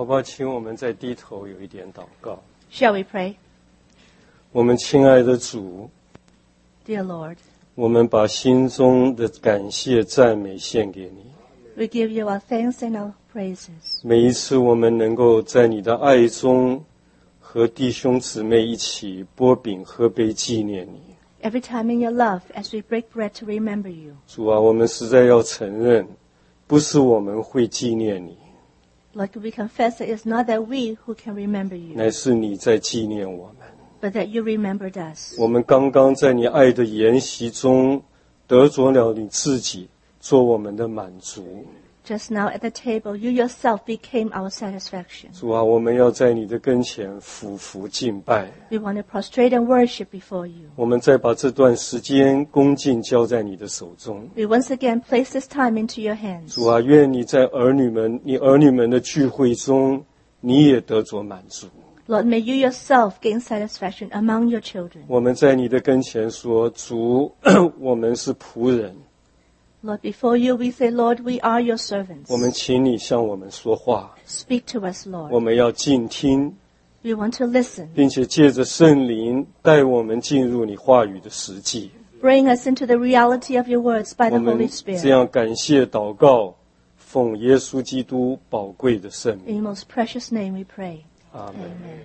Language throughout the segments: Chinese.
好吧，请我们再低头有一点祷告。 Shall we pray? 我们亲爱的主， Dear Lord, 我们把心中的感谢赞美献给你。 we give you our thanks and our praises. 每一次我们能够在你的爱中和弟兄姊妹一起擘饼喝杯纪念你。 Every time in your love, as we break bread to remember you. 主啊，我们实在要承认，不是我们会纪念你， Lord, we confess that it's not that we who can remember you, 乃是你在纪念我们。 but that you remembered us. 我们刚刚在你爱的筵席中得着了你自己，做我们的满足。 Just now at the table, you yourself became our satisfaction. 主啊，我们要在你的跟前俯伏敬拜。 We want to prostrate and worship before you. 我们再把这段时间恭敬交在你的手中。 We once again place this time into your hands. 主啊，愿你在你儿女们的聚会中，你也得着满足。 Lord, may you yourself gain satisfaction among your children. 我们在你的跟前说，主，我们是仆人， Lord, before you we say, Lord, we are your servants. 我们请你向我们说话， Speak to us, 我 Lord. 们要静听， We want to listen. 并且借着圣灵带我们进入你话语的实际。 Bring us into the reality of your words by 我 the 们 Holy 这 Spirit. 样感谢祷告，奉耶稣基督宝贵的圣名， In your most precious name we pray. 阿门。 Amen.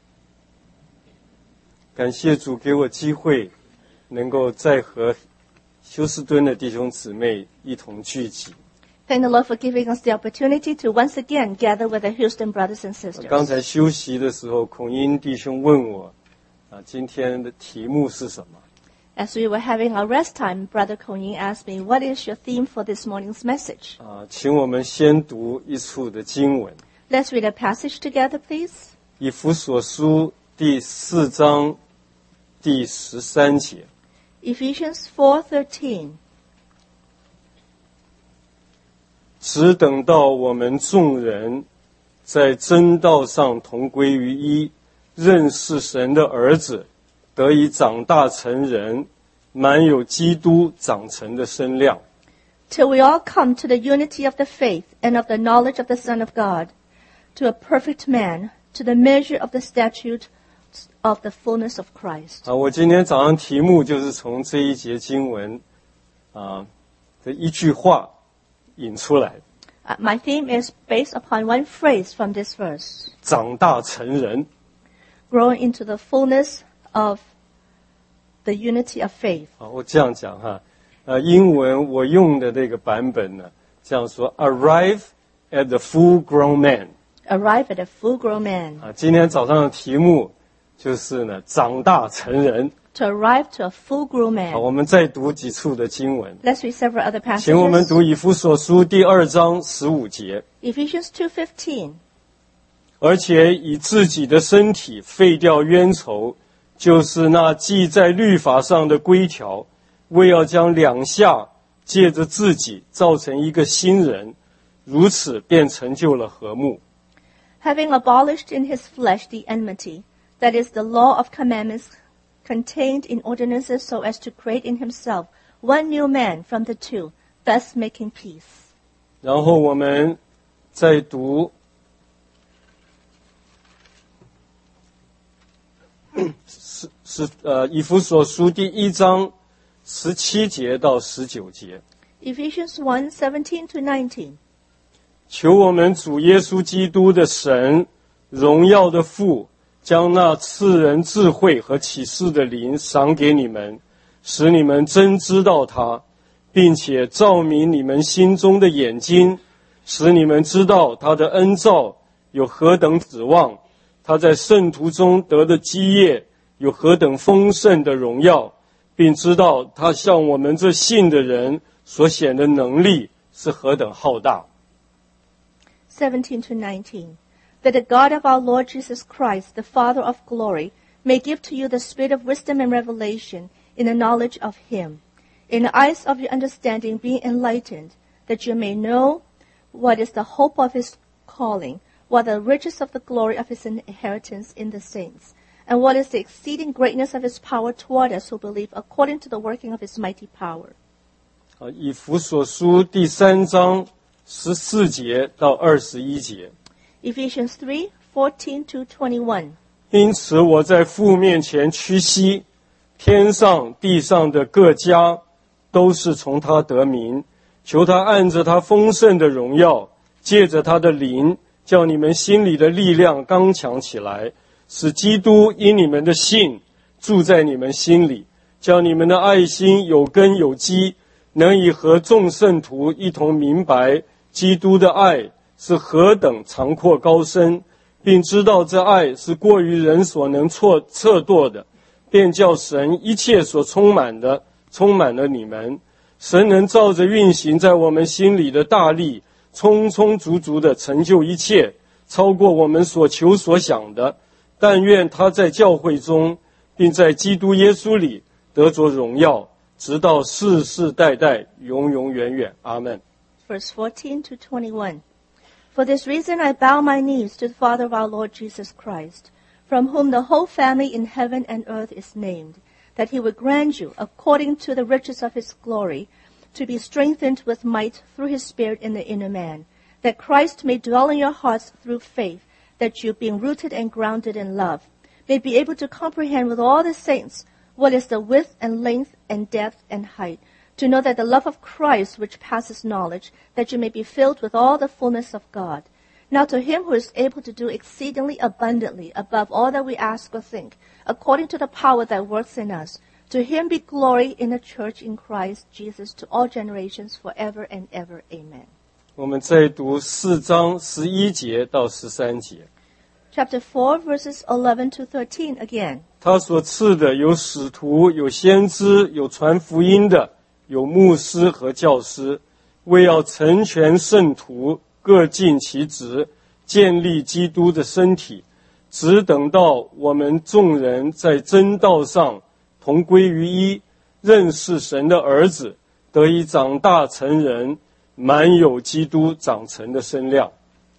感谢主给我机会，能够再和休斯敦的弟兄姊妹一同聚集。 Thank the Lord for giving us the opportunity to once again gather with the Houston brothers and sisters. 刚才休息的时候，孔英弟兄问我，今天的题目是什么？ As we were having our rest time, Brother Kong-Ying asked me, what is your theme for this morning's message? 请我们先读一处的经文， Let's read a passage together, please. 以弗所书第4章第13节。 Ephesians 4:13. 只等到我们众人在真道上同归于一，认识神的儿子，得以长大成人，满有基督长成的身量。 Till we all come to the unity of the faith and of the knowledge of the Son of God, to a perfect man, to the measure of the statute of the fullness of Christ. 我今天早上题目就是从这一节经文这一句话引出来， My theme is based upon one phrase from this verse. 长大成人。 Growing into the fullness of the unity of faith. 我这样讲哈，英文我用的这个版本呢，这样说 ：arrive at the full-grown man。 Arrive at a full-grown man. 今天早上的题目就是呢，长大成人。 To arrive to a full-grown man. 我们再读几处的经文， Let's read several other 请我们 passages. 读以弗所书第2章15节。 Ephesians 2:15. 而且以自己的身体废掉冤仇，就是那记在律法上的规条，为要将两下借着自己造成一个新人，如此便成就了和睦。 Having abolished in his flesh the enmity, that is the law of commandments contained in ordinances, so as to create in himself one new man from the two, thus making peace. 然后我们再读以弗所书第1章17节到19节。 Ephesians 1:17-19. 求我们主耶稣基督的神，荣耀的父，将那赐人智慧和启示的灵赏给你们，使你们真知道他，并且照明你们心中的眼睛，使你们知道他的恩召有何等指望，他在圣徒中得的基业有何等丰盛的荣耀，并知道他向我们这信的人所显的能力是何等浩大。 17-19. That the God of our Lord Jesus Christ, the Father of glory, may give to you the spirit of wisdom and revelation in the knowledge of him, in the eyes of your understanding being enlightened, that you may know what is the hope of his calling, what the riches of the glory of his inheritance in the saints, and what is the exceeding greatness of his power toward us who believe, according to the working of his mighty power. 以弗所书第3章14节到21节。 Ephesians 3:14-21. 因此我在父面前屈膝，天上地上的各家都是从他得名，求他按着他丰盛的荣耀，借着他的灵，叫你们心里的力量刚强起来，使基督因你们的信住在你们心里，叫你们的爱心有根有基，能以和众圣徒一同明白基督的爱是何等长阔高深，并知道这爱是过于人所能测度的，便叫神一切所充满的充满了你们。神能照着运行在我们心里的大力，充充足足地成就一切，超过我们所求所想的。但愿他在教会中，并在基督耶稣里得着荣耀，直到世世代代永永远远。阿们。 Verse 14-21. For this reason I bow my knees to the Father of our Lord Jesus Christ, from whom the whole family in heaven and earth is named, that he would grant you, according to the riches of his glory, to be strengthened with might through his Spirit in the inner man, that Christ may dwell in your hearts through faith, that you, being rooted and grounded in love, may be able to comprehend with all the saints what is the width and length and depth and height, to know that the love of Christ which passes knowledge, that you may be filled with all the fullness of God. Now to him who is able to do exceedingly abundantly above all that we ask or think, according to the power that works in us, to him be glory in the church in Christ Jesus to all generations forever and ever. Amen. 我们再读4章11节到13节。 Chapter 4, verses 11-13 again. 他所赐的有使徒，有先知，有传福音的，有牧师和教师，为要成全圣徒，各尽其职，建立基督的身体，只等到我们众人在真道上同归于一，认识神的儿子，得以长大成人，满有基督长成的身量。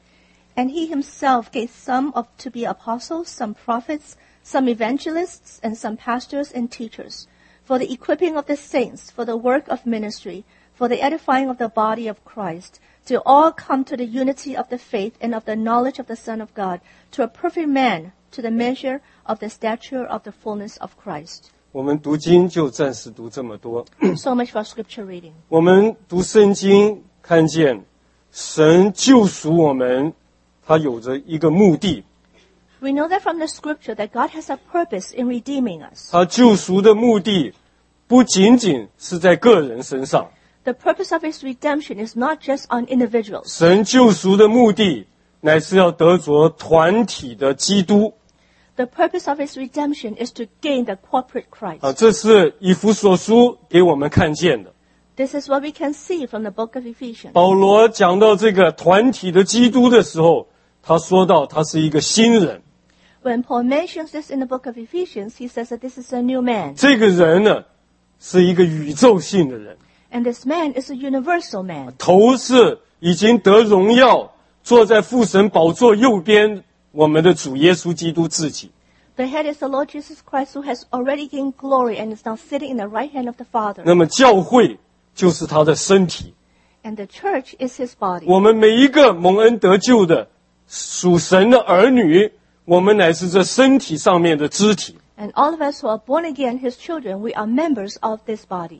And he himself gave some to be apostles, some prophets, some evangelists, and some pastors and teachers, for the equipping of the saints, for the work of ministry, for the edifying of the body of Christ, till all come to the unity of the faith and of the knowledge of the Son of God, to a perfect man, to the measure of the stature of the fullness of Christ. 我们读经就暂时读这么多。 So much for scripture reading. 我们读圣经，看见神救赎我们，他有着一个目的。 We know that from the scripture that God has a purpose in redeeming us. 他救赎的目的不仅仅是在个人身上， The purpose of his redemption is not just on individuals. 神救赎的目的乃是要得着团体的基督。 The purpose of his redemption is to gain the corporate Christ. 这是以弗所书给我们看见的。 This is what we can see from the book of Ephesians. 保罗讲到这个团体的基督的时候，他说到他是一个新人。 When Paul mentions this in the book of Ephesians, he says that this is a new man. 这个人呢，是一个宇宙性的人， And this man is a universal man. 头是已经得荣耀，坐在父神宝座右边，我们的主耶稣基督自己。 The head is the Lord Jesus Christ, who has already gained glory and is now sitting in the right hand of the Father. 那么教会就是他的身体， And the church is his body. 我们每一个蒙恩得救的属神的儿女，我们乃是这身体上面的肢体。 And all of us who are born again, his children, we are members of this body.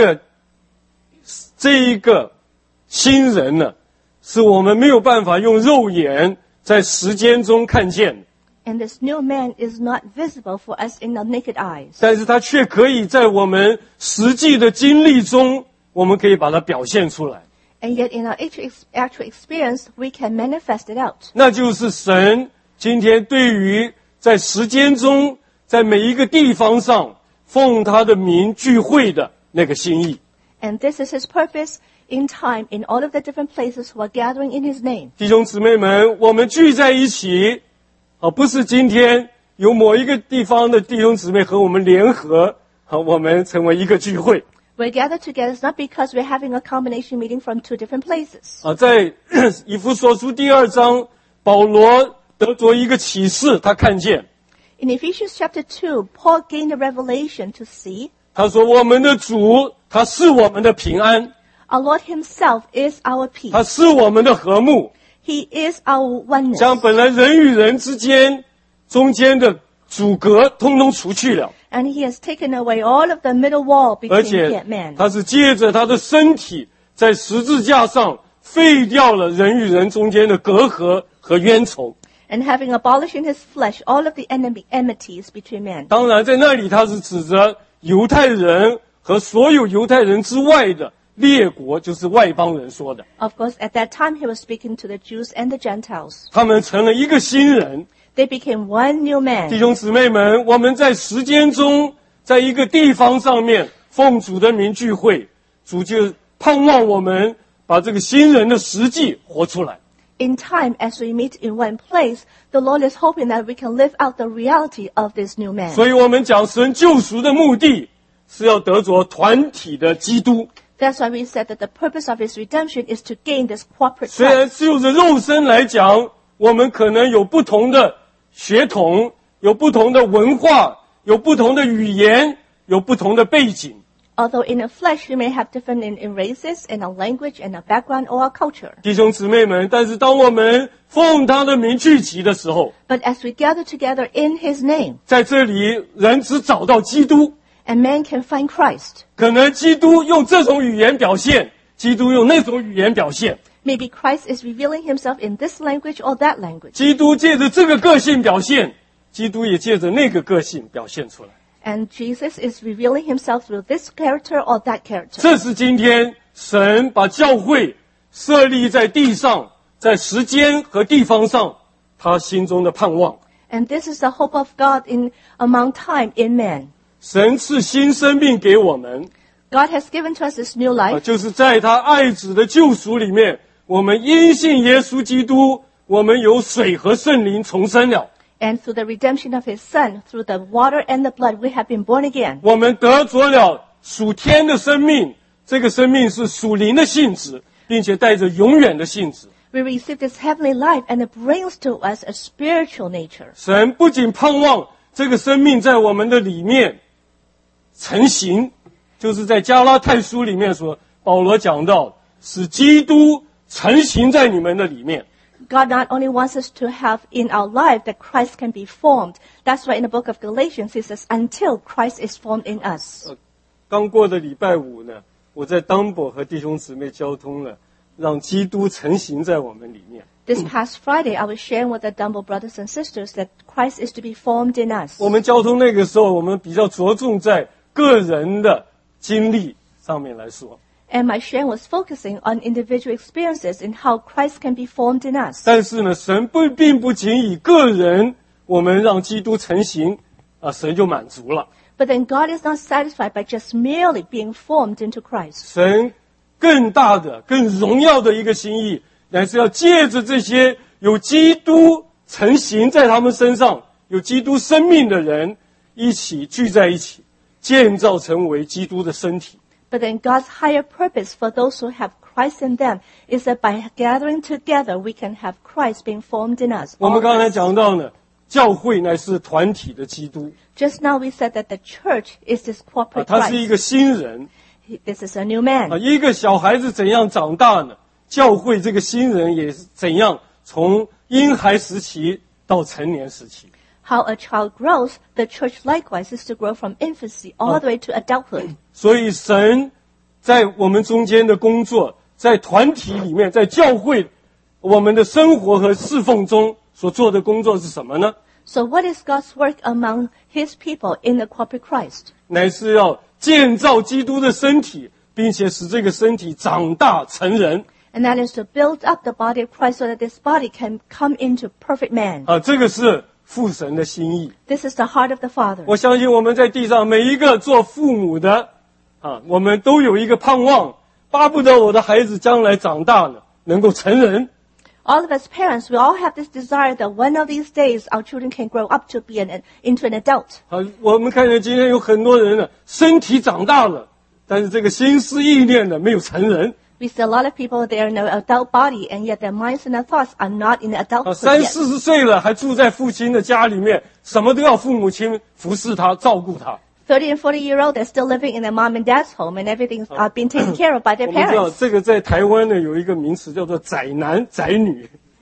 这一个新人呢，是我们没有办法用肉眼在时间中看见的。 And this new man is not visible for us in the naked eyes. 但是它却可以在我们实际的经历中，我们可以把它表现出来。 And yet in our actual experience, we can manifest it out. 那就是神今天对于在时间中，在每一个地方上奉他的名聚会的那个心意。 And this is his purpose in time, in all of the different places who are gathering in his name. 弟兄姊妹们，我们聚在一起，不是今天有某一个地方的弟兄姊妹和我们联合，我们成为一个聚会。 We're gathered together not because we're having a combination meeting from two different places. 在以弗所书第2章，保罗得着一个启示，他看见， In Ephesians chapter 2, Paul gained a revelation to see. 他说我们的主，他是我们的平安， Our Lord himself is our peace. 他是我们的和睦， He is our oneness. 将本来人与人之间中间的阻隔通通除去了， And he has taken away all of the middle wall 而 between 且 man. 他是借着他的身体在十字架上废掉了人与人中间的隔阂和冤仇。 And having abolished in his flesh all of the enmities between men. 当然在那里他是指着犹太人和所有犹太人之外的列国，就是外邦人说的， Of course, at that time he was speaking to the Jews and the Gentiles. 他们成了一个新人。 They became one new 弟 man. 兄姊妹们，我们在时间中，在一个地方上面奉主的名聚会，主就盼望我们把这个新人的实际活出来。 In time, as we meet in one place, the Lord is hoping that we can live out the reality of this new man. 所以我们讲神救赎的目的是要得着团体的基督。 That's why we said that the purpose of his redemption is to gain this corporate 虽 Christ. 然就着肉身来讲，我们可能有不同的血统，有不同的文化，有不同的语言，有不同的背景。 Although in the flesh we may have different in races, in a language, in a background, or a culture. 弟兄姊妹们，但是当我们奉他的名聚集的时候， But as we gather together in his name, 在这里人只找到基督， and man can find Christ. 可能基督用这种语言表现，基督用那种语言表现， Maybe Christ is revealing himself in this language or that language. 基督借着这个个性表现，基督也借着那个个性表现出来。 And Jesus is revealing himself through this character or that character. 这是今天神把教会设立在地上，在时间和地方上，他心中的盼望。 And this is the hope of God in among time in man. 神赐新生命给我们， God has given to us this new life. 就是在他爱子的救赎里面，我们因信耶稣基督，我们由水和圣灵重生了。 And through the redemption of his son, through the water and the blood, we have been born again. 我们得着了属天的生命，这个生命是属灵的性质，并且带着永远的性质。 We receive this heavenly life and it brings to us a spiritual nature. 神不仅盼望这个生命在我们的里面成型，就是在加拉太书里面说，保罗讲到，使基督成型在你们的里面。 God not only wants us to have in our life that Christ can be formed. That's why in the book of Galatians it says, until Christ is formed in us. 刚过的礼拜五呢，我在当伯和弟兄姊妹交通了，让基督成型在我们里面。 This past Friday, I was sharing with the Dumble brothers and sisters that Christ is to be formed in us. 我们交通那个时候，我们比较着重在个人的经历上面来说。 And my sharing was focusing on individual experiences and how Christ can be formed in us. 但是呢，神并不仅以个人，我们让基督成型，神就满足了。 But then God is not satisfied by just merely being formed into Christ. 神更大的、更荣耀的一个心意，乃是要借着这些有基督成型在他们身上、有基督生命的人，一起聚在一起，建造成为基督的身体。 But then God's higher purpose for those who have Christ in them is that by gathering together, we can have Christ being formed in us. 我们 all 刚 of 才 us. 讲到呢，教会乃是团体的基督， Just now we said that the church is this corporate 他是一 Christ. 个新人。 This is a new man. 一个小孩子怎样长大呢？教会这个新人也是怎样从婴孩时期到成年时期。 How a child grows, the church likewise is to grow from infancy all the way to adulthood. 所以神在我们中间的工作，在团体里面，在教会，我们的生活和侍奉中所做的工作是什么呢？ So what is God's work among his people in the corporate Christ? 乃是要建造基督的身体，并且使这个身体长大成人。 And that is to build up the body of Christ so that this body can come into perfect man. 这个是父神的心意。 This is the heart of the Father. 我相信我们在地上每一个做父母的，我们都有一个盼望，巴不得我的孩子将来长大呢，能够成人。 All of us parents, we all have this desire that one of these days our children can grow up to be into an adult. 我们看见今天有很多人呢，身体长大了，但是这个心思意念呢，没有成人。 We see a lot of people, they are in an adult body, and yet their minds and their thoughts are not in the adulthood 30、 yet. 40岁了，还住在父亲的家里面，什么都要父母亲服侍他、照顾他。 30 and 40-year-old, they're still living in their mom and dad's home, and everything's being taken care of by their 我们知道 parents. 这个在台湾呢有一个名词叫做宅男宅女。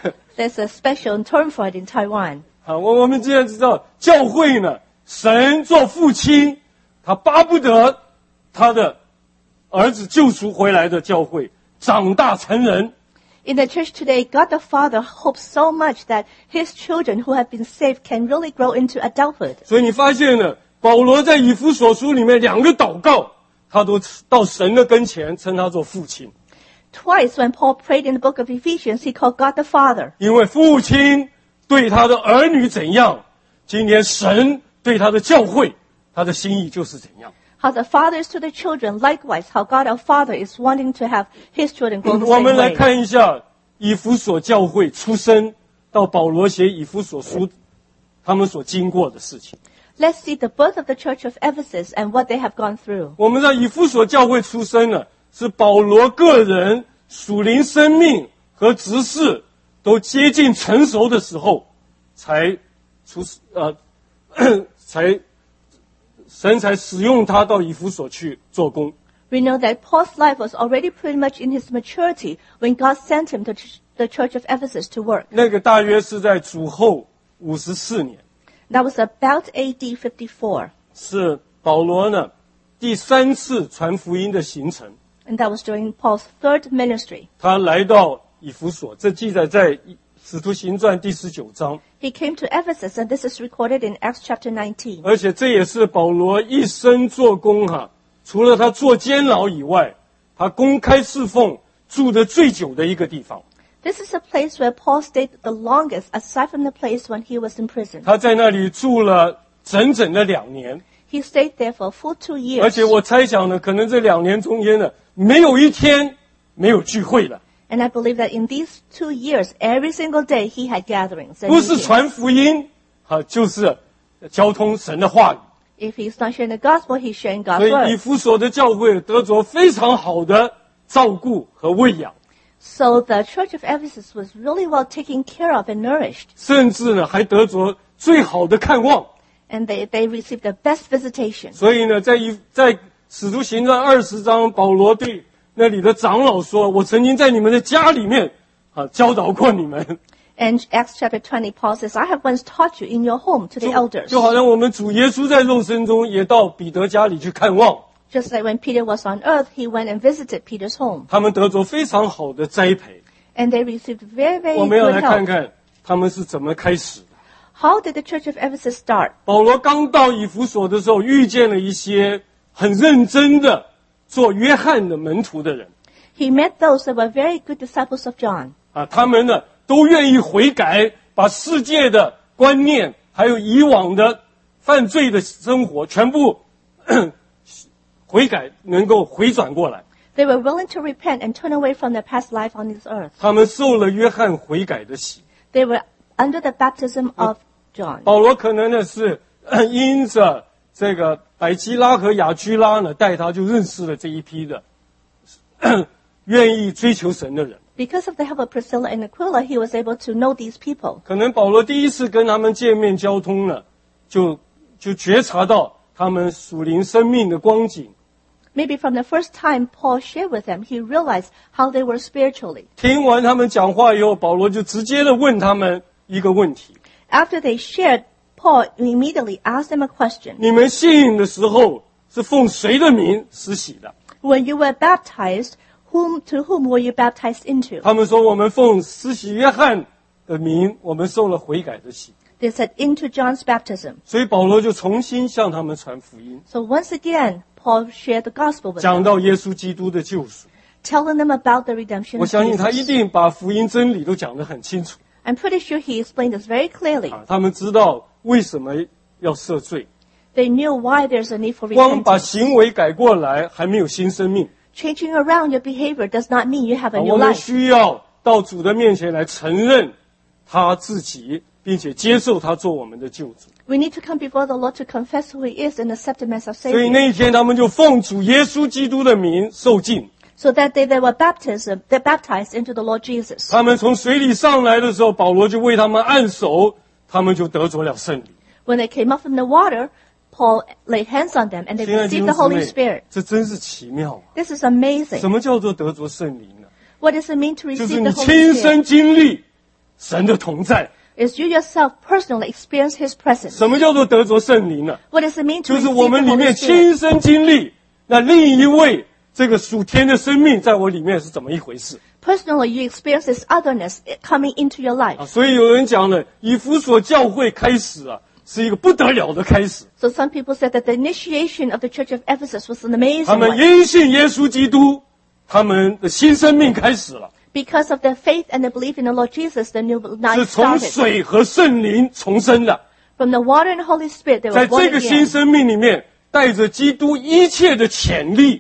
There's a special term for it in Taiwan. 啊，我们既然知道教会呢，神做父亲，他巴不得他的儿子救赎回来的教会长大成人。 In the church today, God the Father hopes so much that his children who have been saved can really grow into adulthood. 所以你发现呢，保罗在以弗所书里面2个祷告，他都到神的跟前称他做父亲。 Twice when Paul prayed in the book of Ephesians, he called God the Father. 因为父亲对他的儿女怎样，今天神对他的教会，他的心意就是怎样。 How the Father is to the children, likewise, how God our Father is wanting to have his children grow the 我 same 们来 way. 看一下以弗所教会出生到保罗写以弗所书，他们所经过的事情。 Let's see the birth of the church of Ephesus and what they have gone through. 我们在以弗所教会出生呢，是保罗个人属灵生命和执事都接近成熟的时候，才神才使用他到以弗所去做工。 We know that Paul's life was already pretty much in his maturity when God sent him to the church of Ephesus to work. 那个大约是在主后54年， That was about AD 54. 是保罗呢第3次传福音的行程。 And that was during Paul's third ministry. 他来到以弗所，这记载在使徒行传第19章。 He came to Ephesus, and this is recorded in Acts chapter 19. 而且这也是保罗一生做工除了他做监牢以外，他公开侍奉住得最久的一个地方。 This is a place where Paul stayed the longest, aside from the place when he was in prison. 他在那里住了整整的2年， He stayed there for a full 2 years. 而且我猜想呢，可能这2年中间呢，没有一天没有聚会的， And I believe that in these 2 years, every single day he had gatherings. and 不是 meetings. 传福音就是交通神的话语。 If he's not sharing the gospel, he's sharing 所 God's 以以 word. 弗所的教会得着非常好的照顾和喂养， So the church of Ephesus was really well taken care of and nourished. 甚至呢还得着最好的看望。 And they received the best visitation. 所以呢，在使徒行传20章，保罗对那里的长老说：“我曾经在你们的家里面教导过你们。” And Acts chapter 20, Paul says, I have once taught you in your home to the elders. 就好像我们主耶稣在肉身中也到彼得家里去看望， Just like when Peter was on earth, he went and visited Peter's home. 他们得着非常好的栽培。 And they received very, very 我们要 good 来看 help. 看他们是怎么开始的。 How did the church of Ephesus start? 保罗刚到以弗所的时候，遇见了一些很认真的做约翰的门徒的人 He met those that were very good disciples of John. 他们呢都愿意悔改，把世界的观念还有以往的犯罪的生活全部悔改，能够回转过来。 They were willing to repent and turn away from their past life on this earth. 他们受了约翰悔改的洗。 They were under the baptism of John. 保罗可能呢是因着这个百基拉和雅居拉呢带他就认识了这一批的愿意追求神的人。 Because of the help of Priscilla and Aquila, he was able to know these people. 可能保罗第一次跟他们见面交通呢，就觉察到他们属灵生命的光景。 Maybe from the first time Paul shared with them, he realized how they were spiritually. 听完他们讲话以后，保罗就直接的问他们一个问题： After they shared, Paul immediately asked them a question. 你们信的时候是奉谁的名施洗的？ When you were baptized, to whom were you baptized into? 他们说我们奉施洗约翰的名，我们受了悔改的洗。 They said, into John's baptism. 所以保罗就重新向他们传福音， So once again, Paul shared the gospel with 讲 them, 到耶稣基督的救赎。 telling them about the redemption 我 of 相信他一 Jesus. 定把福音真理都讲得很清楚 I'm pretty sure he explained this very clearly. 他们知道为什么要赦罪， They knew why there's a need for 光把 repentance. 行为改过来还没有新生命。 Changing around your behavior does not mean you have a 我 new 们 life. 需要到主的面前来承认他自己，并且接受他做我们的救主。 We need to come before the Lord to confess who he is and accept him as our 所以 Savior. 那一天，他们就奉主耶稣基督的名受浸。 So that day they were baptized into the Lord Jesus. 他们从水里上来的时候，保罗就为他们按手，他们就得着了圣灵。 When they came up from the water, Paul laid hands on them and they 亲爱的弟 received 兄 the 姊 Holy 妹 Spirit. 这真是奇妙啊！ This is amazing. 什么叫做得着圣灵呢？ What does it mean to 就 receive 是 the 你 Holy 亲 Spirit? 身经历神的同在。 is you yourself personally experience His presence. 什么叫做得着圣灵呢？ What does it mean to 就是 receive 我 the 们里 Holy 面 Spirit? 亲身经历，那另一位这个属天的生命在我里面是怎么一回事 Personally, you experience this otherness coming into your life. 啊？所以有人讲了，以弗所教会开始啊，是一个不得了的开始。 So some people said that the initiation of the Church of Ephesus was an amazing 他们 one. 因信耶稣基督，他们的新生命开始了， Because of their faith and their belief in the Lord Jesus, the new 是 life 从 started. 水和圣灵重生的。 From the water and the Holy Spirit, they 在 were born 这个新 again. 生命里面，带着基督一切的潜力，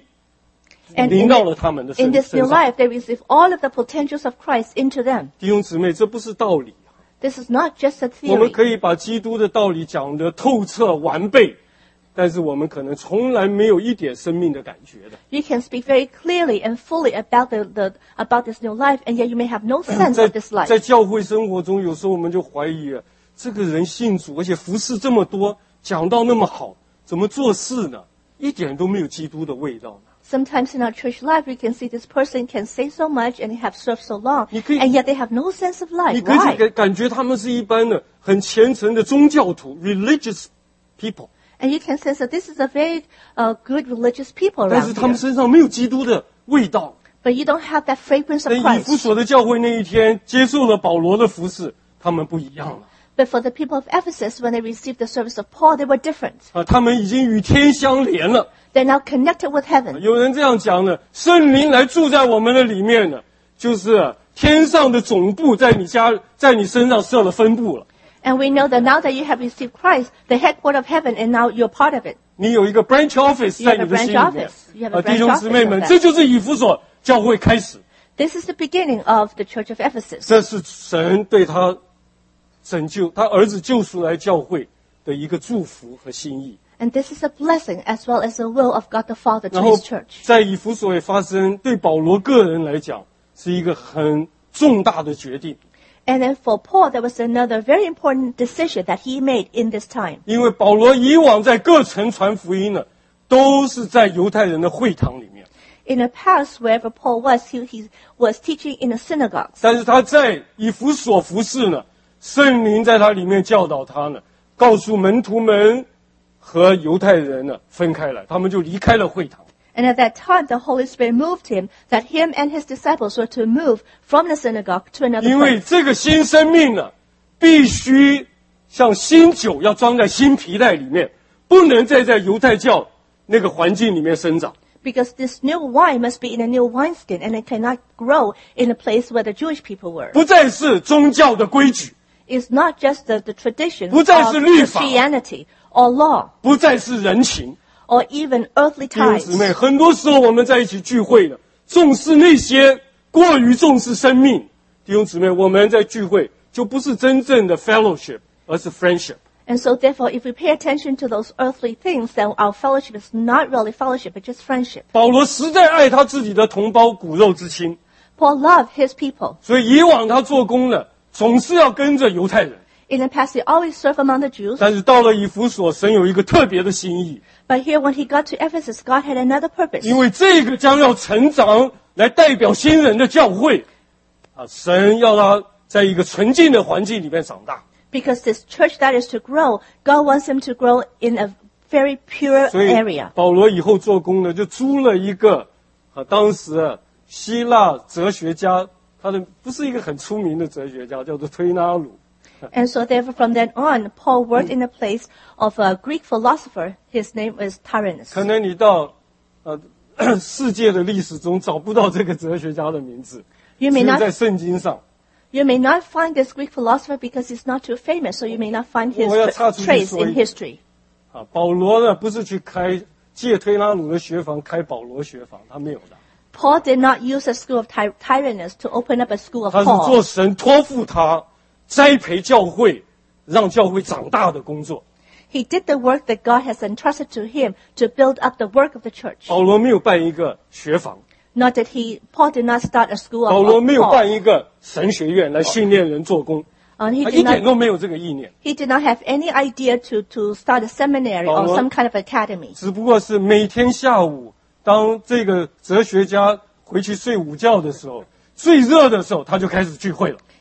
And 临 in, 到了他们的 in 身 this new 身上。 life, they receive all of the potentials of Christ into them. 弟兄姊妹，这不是道理。 This is not just a 我们 theory. 可以把基督的道理讲得透彻完备，但是我们可能从来没有一点生命的感觉的。 You can speak very clearly and fully about about this new life, and yet you may have no sense of this 在 life. 教会生活中，有时候我们就怀疑啊，这个人信主，而且服侍这么多，讲道那么好，怎么做事呢？一点都没有基督的味道呢？ Sometimes in our church life, we can see this person can say so much and have served so long, 你可以- and yet they have no sense of 你 life. 可以 Why? 感觉他们是一般的很虔诚的宗教徒 （religious people）， And you can sense that this is a very good religious people 但是 around 他们 here. 身上没有基督的味道。 But you don't have that fragrance 在 of 以弗 Christ. 所的教会那一天，接受了保罗的服侍，他们不一样了。 But for the people of Ephesus, when they received the service of Paul, they were different. 他们已经与天相连了。 They're now connected with heaven. 有人这样讲呢，圣灵来住在我们的里面呢，就是天上的总部在你身上设了分部了。 And we know that now that you have received Christ, the headquarters of heaven, and now you're part of it. 你有一个 branch office You 在 have a 你的心 branch 里面 office. You have a 弟 branch 兄姊妹 office 们， of 这 that. 就是以弗所教会开始， This is the beginning of the Church of Ephesus. 这是神对他拯救他儿子救赎来教会的一个祝福和心意。 And this is a blessing as well as the will of God the Father 然 to 后 His church. 在以弗所也发生，对保罗个人来讲是一个很重大的决定， And then for Paul, there was another very important decision that he made in this time. 因为保罗以往在各城传福音呢，都是在犹太人的会堂里面， In the past, wherever Paul was, he was teaching in the synagogues. 但是他在以弗所服侍呢，圣灵在他里面教导他呢，告诉门徒们和犹太人呢分开来，他们就离开了会堂。 And at that time, the Holy Spirit moved him that him and his disciples were to move from the synagogue to another 因为 place. 这个新生命呢，必须像新酒要装在新皮袋里面，不能再在犹太教那个环境里面生长。 Because this new wine must be in a new wineskin, and it cannot grow in a place where the Jewish people were. 不再是宗教的规矩， It's not just the tradition 不 of 再是律法。 Christianity or law 不再是人情。 or even earthly 弟兄 ties. 姊妹，很多时候我们在一起聚会的，重视那些过于重视生命。弟兄姊妹，我们在聚会就不是真正的 fellowship，而是 friendship。 And so therefore, if we pay attention to those earthly things, then our fellowship is not really fellowship, but just friendship. 保罗实在爱他自己的同胞骨肉之亲， Paul loved his people. 所以以往他做工呢，总是要跟着犹太人。 In the past, he always served among the Jews. 但是到了以弗所，神有一个特别的心意， But here, when he got to Ephesus, God had another purpose. 因为这个将要成长来代表新人的教会，神要他在一个纯净的环境里面长大。 Because this church that is to grow, God wants him to grow in a very pure 所以 area. 保罗以后做工呢，就租了一个当时希腊哲学家，他的不是一个很出名的哲学家，叫做推拿鲁。 And so therefore, from then on, Paul worked in the place of a Greek philosopher. His name was Tyrannus. 可能你到世界的历史中找不到这个哲学家的名字， You 只 may 有在 not, 圣经上。 you may not find this Greek philosopher because he's not too famous, so you may not find his 我要插出去 trace 说一 in 点。 history. 保罗呢不是去借推拉鲁的学房开保罗学房，他没有的， Paul did not use a school of Tyrannus to open up a school of 他是做 Paul. 神托付他栽培教会，让教会长大的工作。 He did the work that God has entrusted to him to build up the work of the church. 保罗没有办一个学房， Not that Paul did not start a school 保 of 罗没有 Paul. 办一个神学院来训练人做工， And he 他 did 一点 not, 都没有这个意念， he did not have any idea to start a seminary or Paul- some kind of academy. 只不过是每天下午，当这个哲学家回去睡午觉的时候，最热的时候，他就开始聚会了。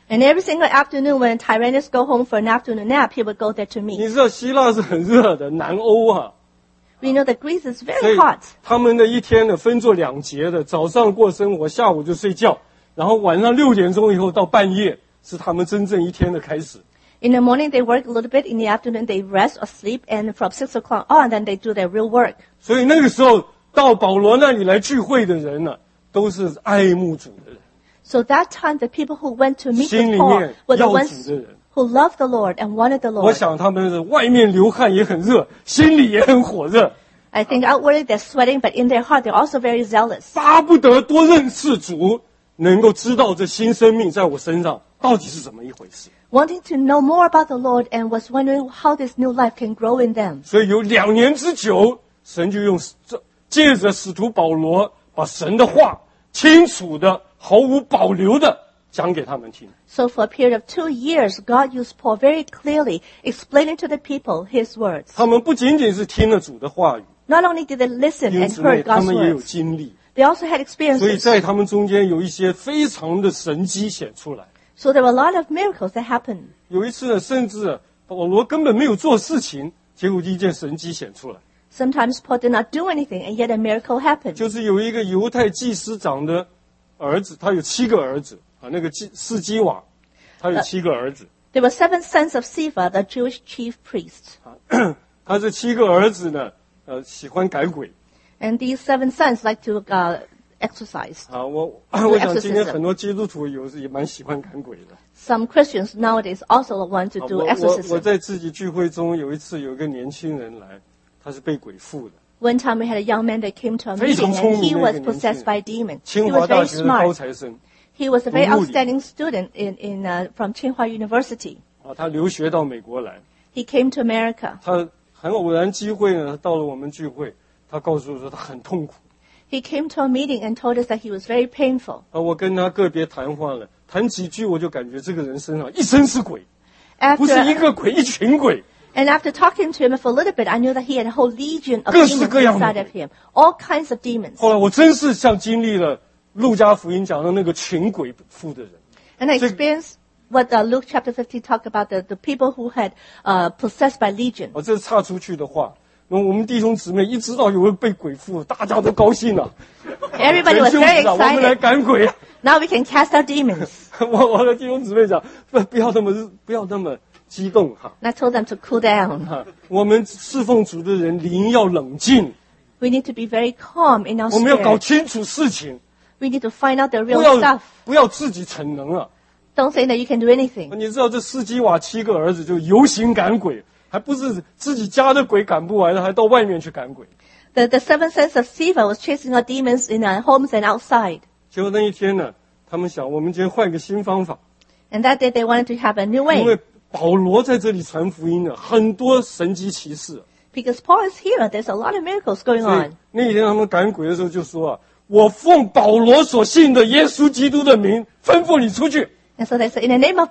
And every single afternoon when Tyrannus go home for an afternoon nap, he would go there to 你 meet. 知道希腊是很热的，南欧啊， We know that Greece is 所 very 以 hot. 他们的一天呢分作2节的，早上过生活，下午就睡觉，然后晚上6点钟以后到半夜是他们真正一天的开始。 In the morning they work a little bit, in the afternoon they rest or sleep, and from 6 o'clock on, then they do their real work. 所以那个时候到保罗那里来聚会的人呢，都是爱慕主的人， So that time the people who went to meet 心 with 里 Paul 面 were the 要 ones 主的人。 who loved the Lord and wanted the 我 Lord. 想他们是外面流汗也很热，心里也很火热， I think outwardly they're sweating, but in their heart they're also very zealous. 巴不得多认识主，能够知道这新生命在我身上到底是怎么一回事。 Wanting to know more about the Lord and was wondering how this new life can grow in them. 所以有2年之久，神就用借着使徒保罗，把神的话清楚的、毫无保留的讲给他们听。 So for a period of 2 years, God used Paul very clearly, explaining to the people his words. 他们不仅仅是听了主的话语， Not only did they listen 因 and 此呢， heard 他 God's 们也有 words, 经历。 they also had 所以 experiences. 在他们中间有一些非常的神迹显出来。 So there were a lot of miracles that happened. 有一次呢，甚至保罗根本没有做事情，结果一件神迹显出来， Sometimes Paul did not do anything, and yet a miracle happened. 就是有一个犹太祭司长的儿子，他有7个儿子啊，那个士基瓦，他有7个儿子 There were 7 sons of Sceva, the Jewish chief priest. 啊，他这7个儿子呢，喜欢赶鬼 And these 7 sons like to exercise. 啊。我想今天很多基督徒也蛮喜欢赶鬼的。 Some Christians nowadays also want to 啊 do 我 exorcism. 在自己聚会中有一次有一个年轻人来，他是被鬼附的， One time we had a young man that came to our 非常 meeting 聪 and 明 he 的 was 一个年轻 possessed by demons. 清 He 华 was 大 very 学的高 smart. 材生 He was a very 读物理。 outstanding student from Tsinghua University. 啊，他留学到美国来。 He came to America. 他很偶然机会呢，他到了我们聚会，他告诉我说他很痛苦。 He came to a meeting and told us that he was very painful. 啊，我跟他个别谈话了，谈几句我就感觉这个人身上一身是鬼，不是一 After 个鬼，一群鬼。 And after talking to him for a little bit, I knew that he had a whole legion of 各式 demons 各样的 inside of him. All kinds of demons. 后来我真是像经历了路加福音讲的那个群鬼附的人。 And I experienced what Luke chapter 15 talked about, the people who had possessed by legion. 哦，这是岔出去的话。那我们弟兄姊妹一知道有人被鬼附，大家都高兴了。 Everybody was 神 very 休止啊，我们来 excited. 赶鬼。 Now we can cast out demons. 我的弟兄姊妹讲，不要那么激动哈。 And I told them to cool down. 啊，我们侍奉主的人灵要冷静， We need to be very calm in our 我们要搞 spirit. 清楚事情， We need to find out the 不 real 要 stuff. 不要自己逞能啊！ Don't think that you can do anything. 你知道这斯基瓦7个儿子就游行赶鬼，还不是自己家的鬼赶不完，还到外面去赶鬼。 The 7 sons of Sceva was chasing out demons in our homes and outside. 结果那一天呢，他们想我们今天换个新方法， And that day they wanted to have a new 因 way. 为保罗在这里传福音呢，很多神迹奇事。 Because Paul is here, there's a lot of miracles going 所以 on. 那一天他们赶鬼的时候就说啊，我奉保罗所信的耶稣基督的名吩咐你出去。 And so they said, in the name of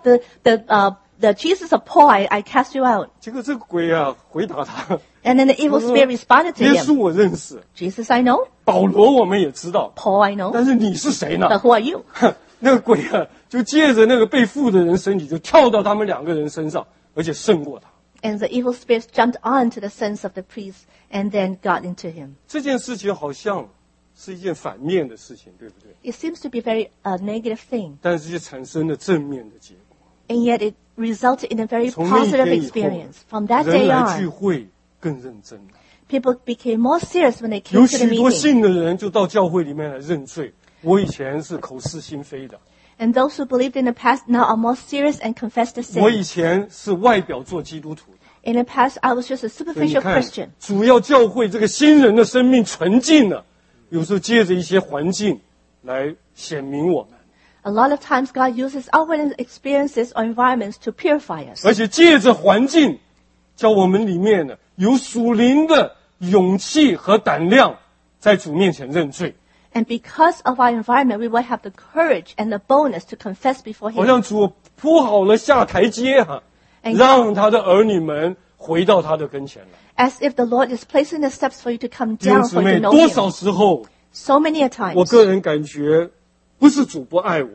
the Jesus of Paul, I cast you out. 结果这个鬼啊回答他， And then the evil spirit responded to 耶 him. 稣我认识， Jesus I know, 保罗我们也知道， Paul I know, 但是你是谁呢？ but who are you? 那个鬼啊，就借着那个被附的人身体，就跳到他们2个人身上，而且胜过他。 And the evil spirits jumped onto the sons of the priest and then got into him. 这件事情好像是一件反面的事情，对不对？ It seems to be a very negative thing. 但是却产生了正面的结果。 And yet it resulted in a very 从那一 positive 天以后 experience. From that 人 day 来聚 on, 会更认真了。 people became more serious when they 有 came to the 许多 meeting. 信的人就到教会里面来认罪。我以前是口是心非的， And those who believed in the past now are more serious and confess the 我以 sin. 前是外表做基督徒的。 In the past, I was just a 所以你 superficial 看 Christian. 主要教会这个新人的生命纯净了，有时候借着一些环境来显明我们， A lot of times God uses outward experiences or environments to purify us. 而且借着环境，叫我们里面呢有属灵的勇气和胆量，在主面前认罪。 And because of our environment, we will have the courage and the boldness to confess before 好 Him. 像主铺好了下台阶哈、让他的儿女们回到他的跟前来。 As if the Lord is placing the steps for you to come 弟兄 down 姊 for you 妹， to know 多少 Him. 时候 So many a 我 times, 个人感觉不是主不爱我，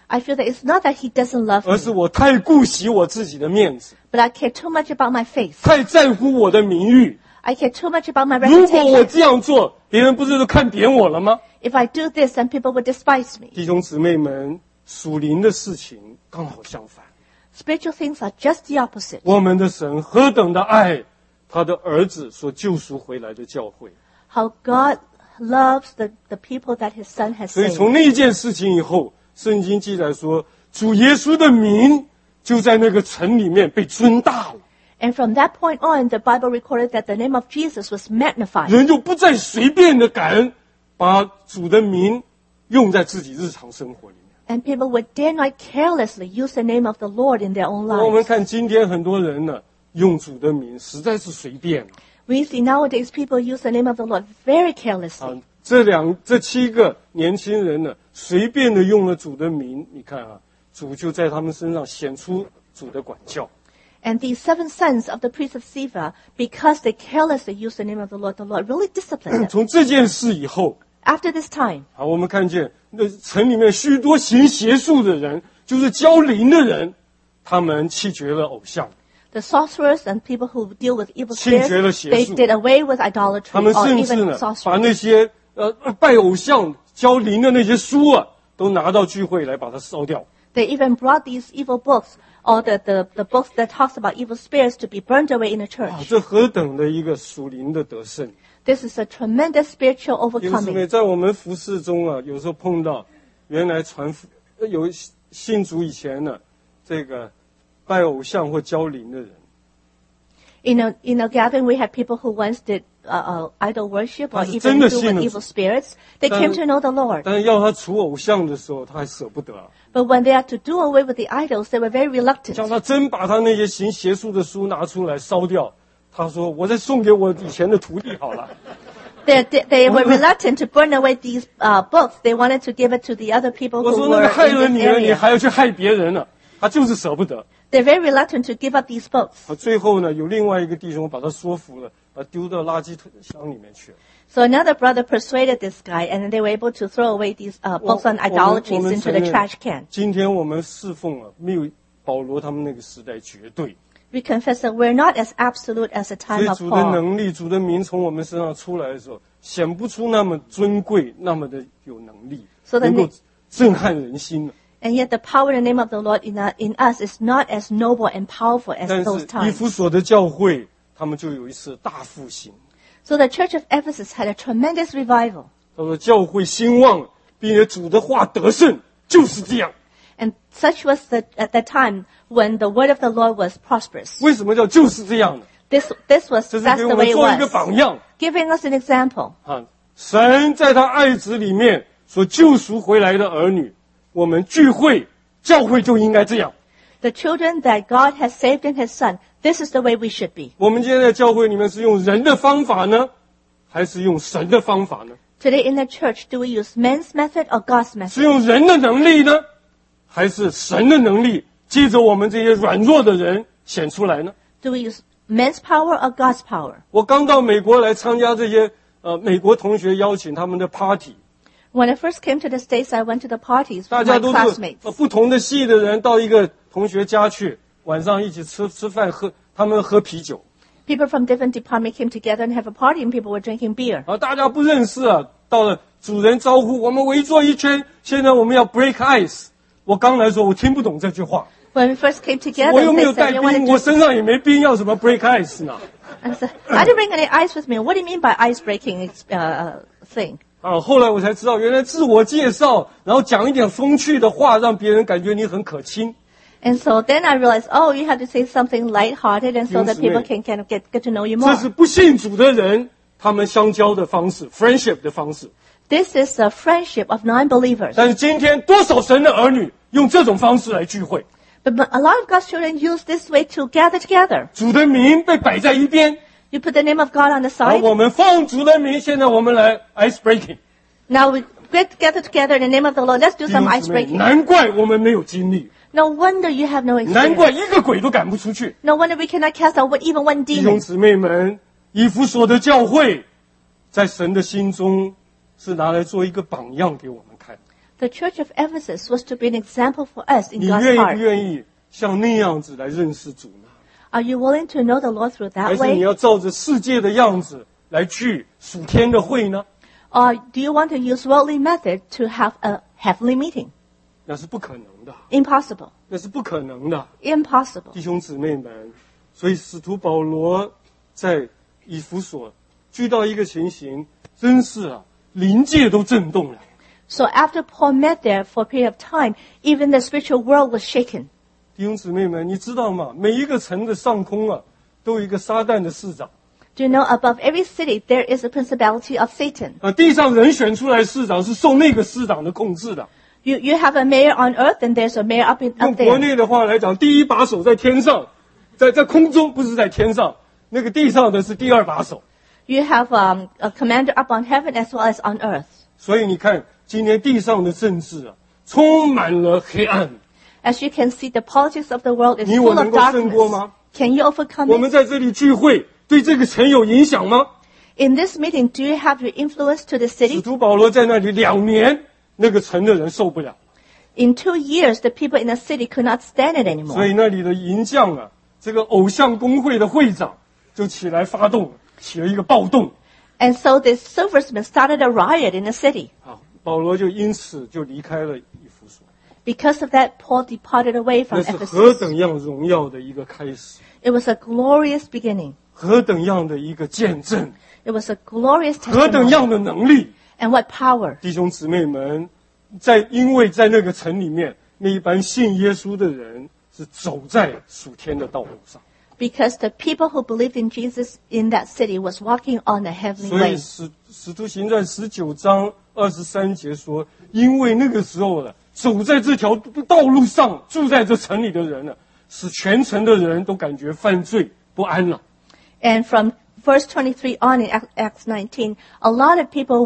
I feel that it's not that he doesn't love 而是 me, 我太顾惜我自己的面子， but I care too much about my face. 太在乎我的名誉。 I care too much about my 如果我 reputation. 这样做，别人不是都看扁我了吗？ If I do this, then people will despise me. 弟兄姊妹们，属灵的事情刚好相反。 Spiritual things are just the opposite. 我们的神何等的爱他的儿子所救赎回来的教会。 How God loves the people that his son has 所以 saved. 从那件事情以后，圣经记载说，主耶稣的名就在那个城里面被尊大了， And from that point on, the Bible recorded that the name of Jesus was magnified. 人就不再随便的敢把主的名用在自己日常生活里面。 And people would dare not carelessly use the name of the Lord in their own 我们 lives. 看今天很多人呢，用主的名实在是随便了。 We see nowadays people use the name of the Lord very 啊 carelessly. 这7个年轻人呢，随便的用了主的名，你看啊，主就在他们身上显出主的管教。 And these 7 sons of the priest of Siva, because they carelessly used the name of the Lord really disciplined them. 从这件事以后， After this time, 啊，我们看见那城里面许多行邪术的人，就是教灵的人，他们弃绝了偶像， the sorcerers and people who deal with evil 弃绝了 spirits, 邪 they 术。 did away with 他 idolatry 们 or 甚至 even 呢，把 sorcery. 那些拜偶像、教灵的那些书啊，都拿到聚会来把它烧掉。 They even brought these evil books, or the books that talks about evil spirits, to be burned away in the 啊， church. 这何等的一个属灵的得胜！ This is a tremendous spiritual 弟兄姊妹， overcoming. 在我们服事中啊，有时候碰到原来有信主以前呢，这个拜偶像或教灵的人， In a gathering, we had people who once did idol worship or 但是 even 真的 deal 信 with 了 evil spirits. They came to know the Lord. 但是要他除偶像的时候，他还舍不得啊。 But when they had to do away with the idols, they were very 叫 reluctant. 他真把他那些行邪术的书拿出来烧掉，他说：“我再送给我以前的徒弟好了。 They were reluctant to burn away these books. They wanted to give it to the other ” people 我 who 说：“那 were 个害 in 了 this 你了，你 area. 还要去害别人呢？”他就是舍不得。 They're very reluctant to give up these books. 最后呢，有另外一个弟兄把他说服了，把他丢到垃圾箱里面去了。 So another brother persuaded this guy, and then they were able to throw away these books on 我 idolatries 们 into 承 the 认 trash can. 今天我们侍奉啊，没有保罗他们那个时代绝对。 We confess that we're not as absolute as the 所 time 以 of 主的 Paul. 能力、主的名从我们身上出来的时候，显不出那么尊贵、那么的有能力， So the 能够震撼人心的。 And yet the power and the name of the Lord in us is not as noble and powerful as 但 those 是以 times. 弗所的教会，他们就有一次大复兴。 So the church of Ephesus had a tremendous revival. 他说教会兴旺，并且主的话得胜，就是这样。 And such was at the time when the word of the Lord was prosperous. 为什么叫就是这样呢？ This 这 was 是 that's 给 the 我 way 们 it 做一个 was. 榜样 Giving us an example. 啊！神在他爱子里面所救赎回来的儿女，我们聚会教会就应该这样。 The children that God has saved in his son, this is the way we should be. 我们今天在教会里面是用人的方法呢，还是用神的方法呢？ Today in the church, do we use men's method or God's 是 method? 用人的能力呢，还是神的能力借着我们这些软弱的人显出来呢？ Do we use men's power or God's power? 我刚到美国来参加这些美国同学邀请他们的 party， When I first came to the States, I went to the parties 大 with 家 my 都是 classmates. 不同的系的人到一个同学家去，晚上一起吃饭他们喝啤酒 People from different departments came together and have a party, and people were drinking beer. 啊，大家不认识啊，到了主人招呼我们围坐一圈，现在我们要 break ice。我刚来说，我听不懂这句话， When we first came together, 我又没有 they 带 said they 冰， wanted 我 to. 身上也没冰，要什么 break ice 呢？ I said, I didn't bring any ice with me. What do you mean by ice breaking thing? 啊，后来我才知道，原来自我介绍，然后讲一点风趣的话，让别人感觉你很可亲。 And so then I realized, oh, you have to say something lighthearted, and so that people can kind of get to know you 这 more. 是不信主的人他们相交的方式 ，friendship 的方式。 This is a friendship of non-believers. 但是今天多少神的儿女用这种方式来聚会， But a lot of God's children use this way to gather together. 主的名被摆在一边， You put the name of God on the 而 side. 我们奉主的名，现在我们来 ice breaking。 Now we get together together in the name of the Lord. Let's do 弟 some 兄 ice 姊妹 breaking. 难怪我们没有经历， No wonder you have no 难怪 experience. 一个鬼都赶不出去。 No wonder we cannot cast out even one 弟兄 demon. 姊妹们，以弗所的教会，在神的心中是拿来做一个榜样给我们看。 The church of Ephesus was to be an example for us in 你 God's 愿意不 heart. 愿意像那样子来认识主呢？ Are you willing to know the Lord through 还 that 是你 way? 要照着世界的样子来去属天的会呢？ Or do you want to use worldly method to have a heavenly meeting? 那是不可能的， Impossible. 那是不可能的， Impossible. 弟兄姊妹们。所以使徒保罗在以弗所遇到一个情形，真是灵界都震动了。 So after Paul met there for a period of time, even the spiritual world was shaken. 弟兄姊妹们，你知道吗？每一个城的上空都有一个撒旦的市长。 Do you know above every city there is a principality of Satan? 地上人选出来市长是受那个市长的控制的。 You have a mayor on earth and there's a mayor up 用 there. 国内的话来讲，第一把手在天上，在空中，不是在天上。那个地上的是第二把手。 You have a commander up on heaven as well as on earth. 所以你看，今天地上的政治充满了黑暗。 As you can see, the politics of the world is 你我 full 能 of 够胜过吗？ darkness. Can you overcome 我们 it? 在这里聚会，对这个城有影响吗？ In this meeting, do you have your influence to the 使 city? 徒保罗在那里2年，那个城的人受不了， In 2 years, the people in the city could not stand it 所 anymore. 以那里的银匠这个偶像公会的会长就起来发动，起了一个暴动。 And so the silversmith started a riot in the city. 保罗就因此就离开了以弗所。 Because of that, Paul departed away 那 from 是何 Ephesus. 等样荣耀的一个开始， It was a glorious beginning. 何等样的一个见证， It was a glorious 何等 testimony. 样的能力！ And what power. 弟兄姊妹们，因为在那个城里面，那一般信耶稣的人是走在属天的道路上， Because the people who believed in Jesus in that city was walking on the heavenly 所以 way. 使徒行传19章23节说，因为那个时候走在这条道路上，住在这城里的人使全城的人都感觉犯罪不安了。 And from verse 23 on in Acts 19, a lot of people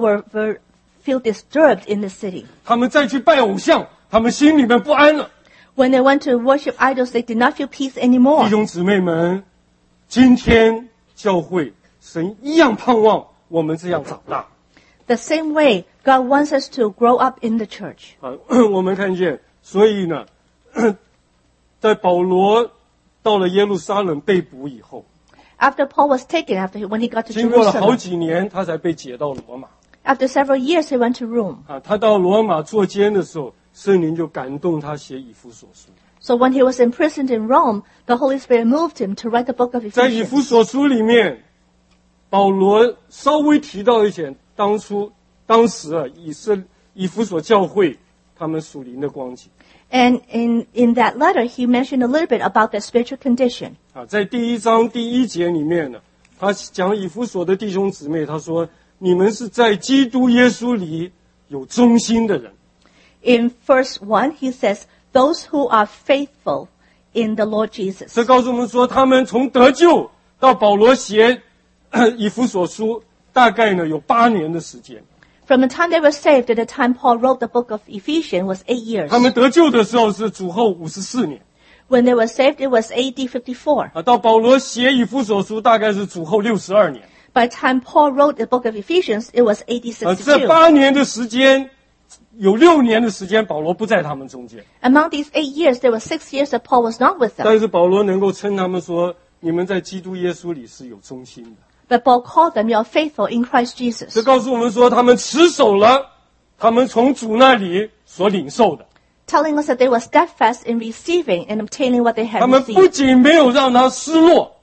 feel disturbed in the city. 他们再去拜偶像，他们心里面不安了。 When they went to worship idols, they did not feel peace 弟 anymore. 兄姊妹们，今天教会神一样盼望我们这样长大。 The same way, God wants us to grow up in the church. 我们看见，所以呢，在保罗到了耶路撒冷被捕以后， After Paul was taken, when he got to 经过了好 Jerusalem, 几年，他才被解到罗马。 after several years, he went to Rome. 他到罗马坐监的时候，圣灵就感动他写以弗所书。 So when he was imprisoned in Rome, the Holy Spirit moved him to write the book of 在以弗 Ephesians. 所书里面，保罗稍微提到一些当时以弗所教会他们属灵的光景。 And in that letter, he mentioned a little bit about their spiritual condition. 在第1章第1节里面呢，他讲以弗所的弟兄姊妹，他说：“你们是在基督耶稣里有忠心的人。” In verse 1, he says, those who are faithful in the Lord Jesus. 这告诉我们说，他们从得救到保罗写以弗所书，大概呢有8年的时间。 From the time they were saved to the time Paul wrote the book of Ephesians was 8 years. 他们得救的时候是主后54年， When they were saved, it was AD 54. 到保罗写以弗所书大概是主后62年。 By the time Paul wrote the book of Ephesians, it was AD 这 62. 8年的时间，有6年的时间保罗不在他们中间， Among these 8 years, there were 6 years that Paul was not with them. 但是保罗能够称他们说，你们在基督耶稣里是有忠心的。 But Paul called them, you are faithful in Christ Jesus. 这告诉我们说，他们持守了他们从主那里所领受的。 Telling us that they were steadfast in receiving and obtaining what they 他 had 们不 received. 仅没有让他失落，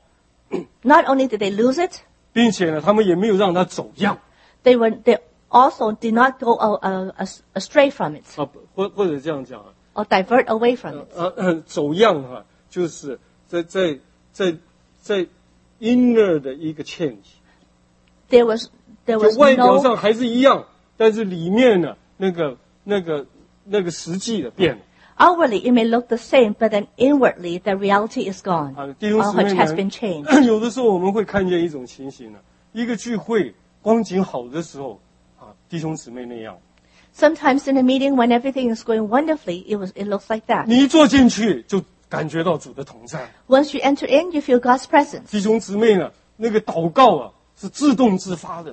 Not only did they lose it, 并且呢，他们也没有让他走样 they also did not go astray from it 或者这样讲 or divert away from it. 走样就是在 inner 的一个 change， There was 就外表 no 上还是一样，但是里面呢，那个实际的变了。 outwardly it may look the same, but then inwardly the reality is gone, 弟兄 or 姊妹 which has 们 been changed. 有的时候我们会看见一种情形呢，一个聚会光景好的时候弟兄姊妹那样， Sometimes in a meeting when everything is going wonderfully, it looks like that. 你一坐进去就感觉到主的同在。 Once you enter in, you feel God's presence. 弟兄姊妹呢，那个祷告是自动自发的。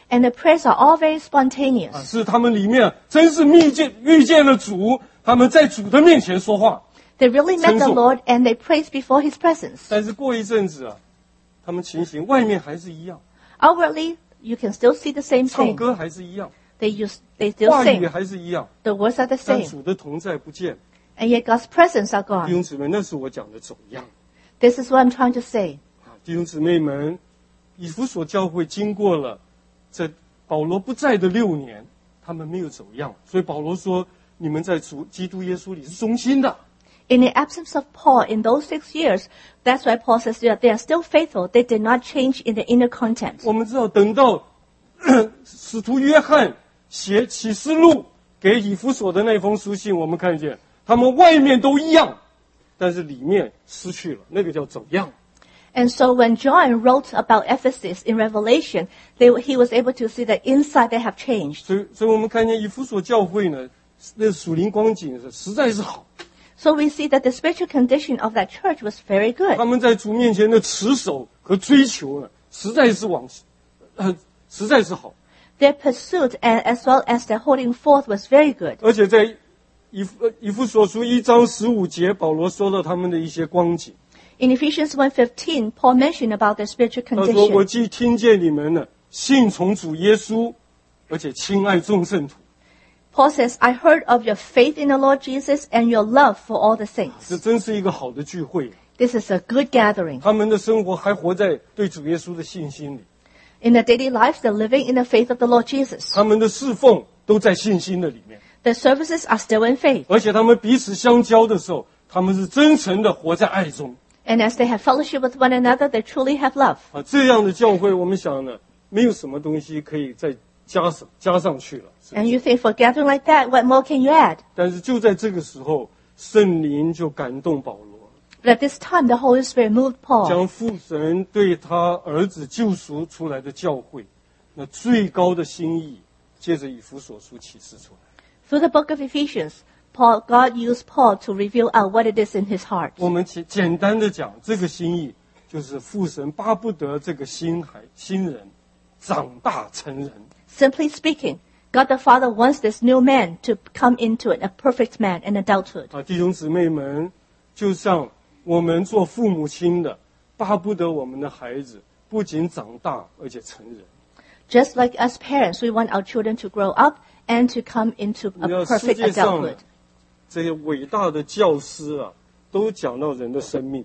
And the prayers are all very spontaneous. 是他们里面真是遇见了主，他们在主的面前说话。 They really met the 称颂。 Lord and they praised before His presence. 但是过一阵子啊，他们情形外面还是一样， Outwardly, you can still see the same 唱 thing. 歌还是一样， They still 话语 sing. 还是一样， The words are the 但 same. 主的同在不见。 And yet God's presence are 弟 gone. 兄姊妹，那是我讲的走样。 This is what I'm trying to say. 弟兄姊妹们，以弗所教会经过了这保罗不在的6年，他们没有走样，所以保罗说：“你们在基督耶稣里是忠心的。” In the absence of Paul in those 6 years, that's why Paul says that they are still faithful. They did not change in the inner content. 我们知道，等到使徒约翰写启示录给以弗所的那封书信，我们看见他们外面都一样，但是里面失去了，那个叫走样。 And so when John wrote about Ephesus in Revelation, he was able to see that inside they have changed. 所以我们看见以弗所教会呢，那属灵光景实在是好。 So we see that the spiritual condition of that church was very good. 他们在主面前的持守和追求呢，实在是好。 Their pursuit and as well as their holding forth was very good. 而且在以弗所书1章15节，保罗说到他们的一些光景。 In Ephesians 1:15, Paul mentioned about their spiritual 他说：“我 condition. 既听见你们呢，信从主耶稣，而且亲爱众圣徒。” Paul says, I heard of your faith in the Lord Jesus and your love for all the 这 saints. 真是一个好的聚会。 This is a good gathering. 他们的生活还活在对主耶稣的信心里， In their daily lives, they're living in the faith of the Lord Jesus. 他们的侍奉都在信心的里面， Their services are still in faith. 而且他们彼此相交的时候，他们是真诚的活在爱中。 And as they have fellowship with one another, they truly have love. 这样的教会，我们想呢，没有什么东西可以再加上去了。 And you think, for a gathering like that, what more can you add? 但是就在这个时候，圣灵就感动保罗， But at this time, the Holy Spirit moved Paul 将父神对他儿子救赎出来的教会，那最高的心意，借着以弗所书启示出来。 through the book of Ephesians. God used Paul to reveal out what it is in his heart. 我们简单的讲，这个心意就是父神巴不得这个新人长大成人。 Simply speaking, God the Father wants this new man to come into it, a perfect man in adulthood. 弟兄姊妹们，就像我们做父母亲的，巴不得我们的孩子不仅长大，而且成人。 Just like as parents, we want our children to grow up and to come into a 你知道世 perfect 界上 adulthood. 这些伟大的教师啊，都讲到人的生命。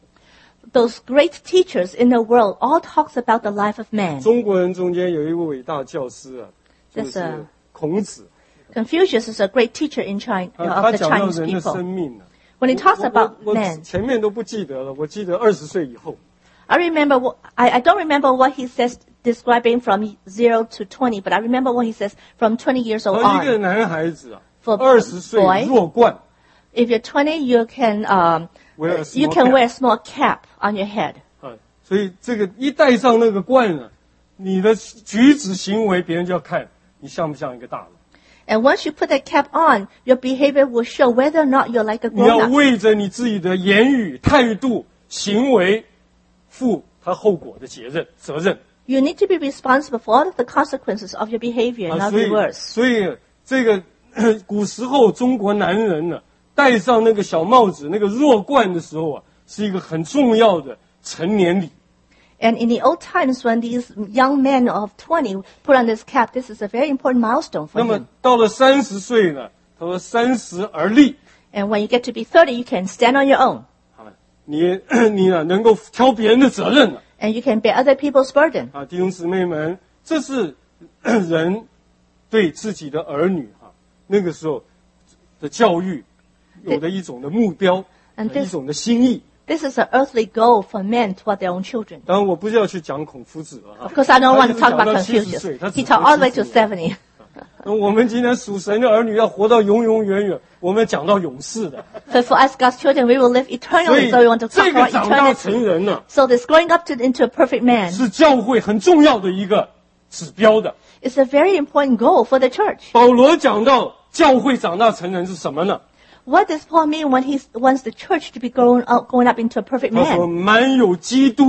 Those great teachers in the world all talks about the life of man. 中国人中间有一位伟大教师啊，就 That's 是孔子。 Confucius is a great teacher in China, 他 of the 讲到 Chinese 人的 people. 生命呢、 When he talks about 我 man, 前面都不记得了，我记得20岁以后。 I don't remember what he says describing from 0 to 20, but I remember what he says from 20 years old 一个 on. 男孩子啊 For ，20岁 boy 弱冠， If you're 20, you can wear a small you can cap. wear a small cap on your head. 所以这个一戴上那个冠呢，你的举止行为，别人就要看你像不像一个大人。 And once you put that cap on, your behavior will show whether or not you're like a 你要 grown-up. 为着你自己的言语、态度、行为负他后果的责任。 You need to be responsible for all of the consequences of your behavior, not 所 your 以 words. 所以这个古时候中国男人呢，戴上那个小帽子、那个弱冠的时候啊，是一个很重要的成年礼。 And in the old times, when these young men of 20 put on this cap, this is a very important milestone 那 for 么 him. 到了30岁呢，他说30而立， And when you get to be 30, you can stand on your own. 你呢能够挑别人的责任了。 And you can bear other people's burden. 弟兄姊妹们，这是人对自己的儿女那个时候的教育有的一种的目标， And this- 一种的心意。 This is an earthly goal for men toward their own children. 当然，我不是要去讲孔夫子了 Of course, I don't want to talk 他 about 一直讲到70 Confucius. 岁，他 He 只 taught 活 all the way to 70年 70. 我们今天属神的儿女要活到永永远远，我们讲到永世的。 So for us, God's children, we will live 所 eternally. 以 So we want to talk 这个 about 长大成 eternity. 人呢， So this growing up into a perfect man 是教会很重要的一个指标的。 is a very important goal for the church. 保罗讲到教会长大成人是什么呢？ What does Paul mean when he wants the church to be growing up into a perfect 他说：“ man? 满有基督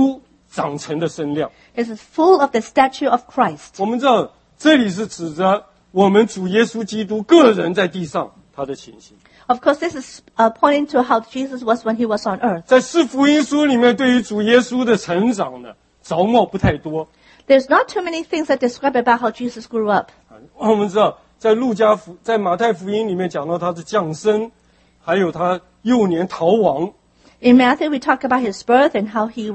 长成的身量。 It is full of the stature of Christ. 我们知道这里是指着我们主耶稣基督个人在地上他的情形。 Of course, this is pointing to how Jesus was when he was on earth. 在四福音书里面，对于主耶稣的成长呢，着墨不太多。 There's not too many things that describe about how Jesus grew up. 我们知道，在马太福音里面讲到他的降生，还有他幼年逃亡。 In Matthew, we talk about his birth and how he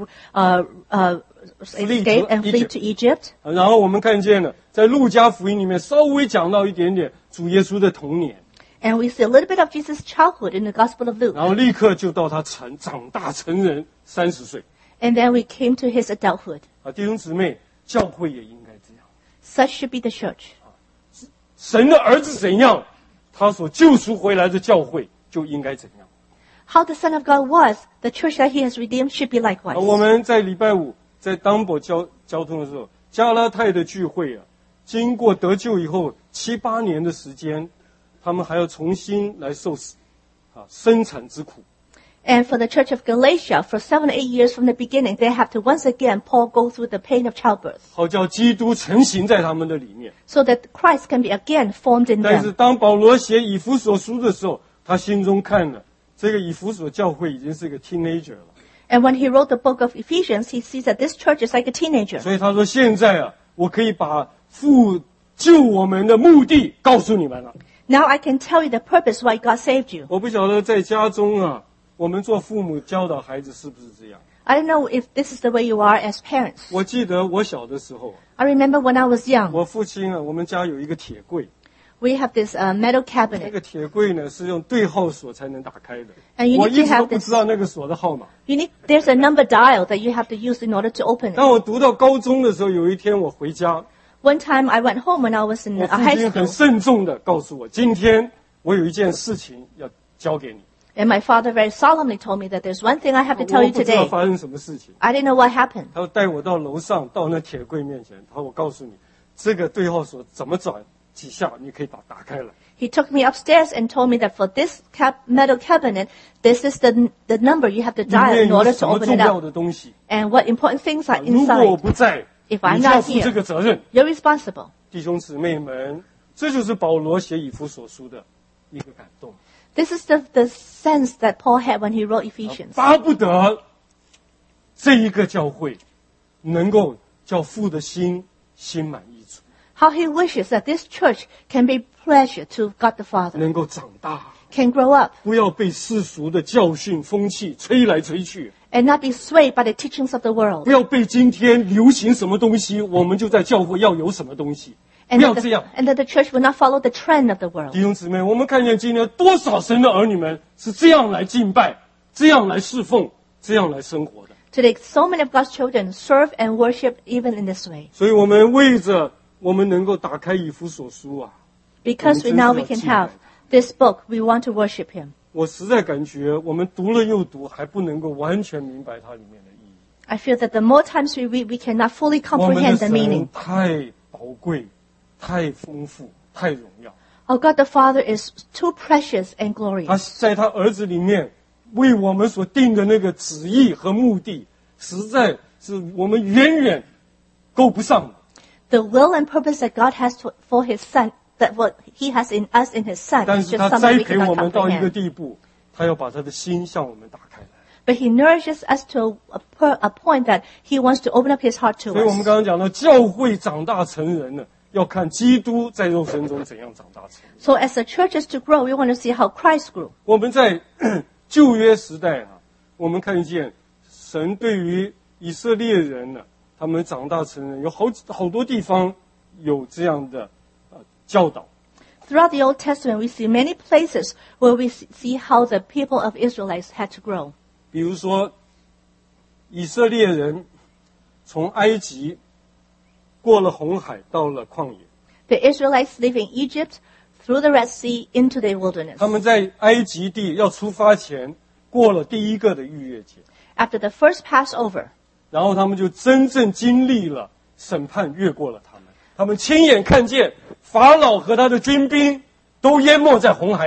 escaped and fled to Egypt. 然后我们看见了，在路加福音里面稍微讲到一点点主耶稣的童年， And we see a little bit of Jesus' childhood in the Gospel of Luke. 然后立刻就到他长大成人30岁。 And then we came to his adulthood. 弟兄姊妹，教会也应该这样。 Such should be the church. 神的儿子怎样，他所救赎回来的教会就应该怎样。 How the Son of God was, the church that he has redeemed should be likewise. 我们在礼拜五在当博交通的时候，加拉太的聚会啊，经过得救以后7、8年的时间，他们还要重新来受生产之苦。 And for the church of Galatia, for 7 or 8 years from the beginning, they have to once again, Paul go through the pain of childbirth. 好叫基督成形在他们的里面。 So that Christ can be again formed in 但是 them. 当保罗写以弗所书的时候，他心中看了这个以弗所教会已经是个 teenager 了， And when he wrote the book of Ephesians, he sees that this church is like a teenager. 所以他说现在啊，我可以把父救我们的目的告诉你们了。 Now I can tell you the purpose why God saved you. 我不晓得在家中啊，我们做父母教导孩子是不是这样？ I don't know if this is the way you are as parents. 我记得我小的时候， I remember when I was young, 我父亲啊，我们家有一个铁柜， we have this metal 那 cabinet. 个铁柜呢是用对号锁才能打开的。 And you 我 need 一 to 直都 have 不 this. 知道那个锁的号码。 There's a number dial that you have to use in order to open it. 当我读到高中的时候，有一天我回家， One time I went home when I was in 我 a 父 high 亲很 school, 慎重的告诉我，今天我有一件事情要交给你。 and my father very solemnly told me that there's one thing I have to 我 tell you 不知道 today. 发生什么事情。 I didn't know what happened. 他说带我到楼上，到那铁柜面前，他说我告诉你，这个对号锁怎么转几下，你可以把它打开了。 He took me upstairs and told me that for this metal cabinet, this is the number you have to 里 dial 面 in 有 order 什 to 么 open 重 it 要 up, 的东西？ and what important things are 如果我 inside. 不在， If I'm 你就要 not 负这 here, 个责任。 you're responsible. 弟兄姊妹们，这就是保罗写以弗所书的一个感动， This is the sense that Paul had when he wrote Ephesians. 巴不得这一个教会能够叫父的心心满意足， How he wishes that this church can be pleasure to God the Father, 能够长大， can grow up, 不要被世俗的教训风气吹来吹去， and not be swayed by the teachings of the world. 不要被今天流行什么东西，我们就在教会要有什么东西， And 不要 that, 这样。 and that the church will not follow the trend of the world. 弟兄姊妹，我们看见今天多少神的儿女们是这样来敬拜，这样来侍奉，这样来生活的。 Today, so many of God's children serve and worship even in this way. 所以我们为着我们能够打开以弗所书啊， Because now we can have this book, we want to worship Him. 我实在感觉我们读了又读，还不能够完全明白它里面的意义。 I feel that the more times we read, we cannot fully 我们的 comprehend the 神 meaning. 太宝贵、太丰富、太荣耀。 Oh, God the Father is too precious and 他 glorious. 在他儿子里面为我们所定的那个旨意和目的，实在是我们远远够不上的。 The will and purpose that God has for His Son, that what He has in us in His Son, 但 is 是 just 他 something 栽 we 培我 cannot 们到一个 comprehend. 地步，他要把他的心向我们打开来。 But He nourishes us to a point that He wants to open up His heart to 所以我们 us. 刚刚讲到，教会长大成人呢，要看基督在肉身中怎样长大成人。 So as the church is to grow, we want to see how Christ grew. 我们在旧约时代啊，我们看见神对于以色列人呢，他们长大成人有好多地方有这样的教导。 Throughout the Old Testament, we see many places where we see how the people of Israelites had to grow. 比如说，以色列人从埃及过了红海，到了旷野。 The Israelites live in Egypt, through the Red Sea, into the wilderness. 他们在埃及地要出发前，过了第一个的逾越节， After the first Passover, 然后他们就真正经历了审判，越过了他们。他们亲眼看见法老和他的军兵都淹没在红海里面。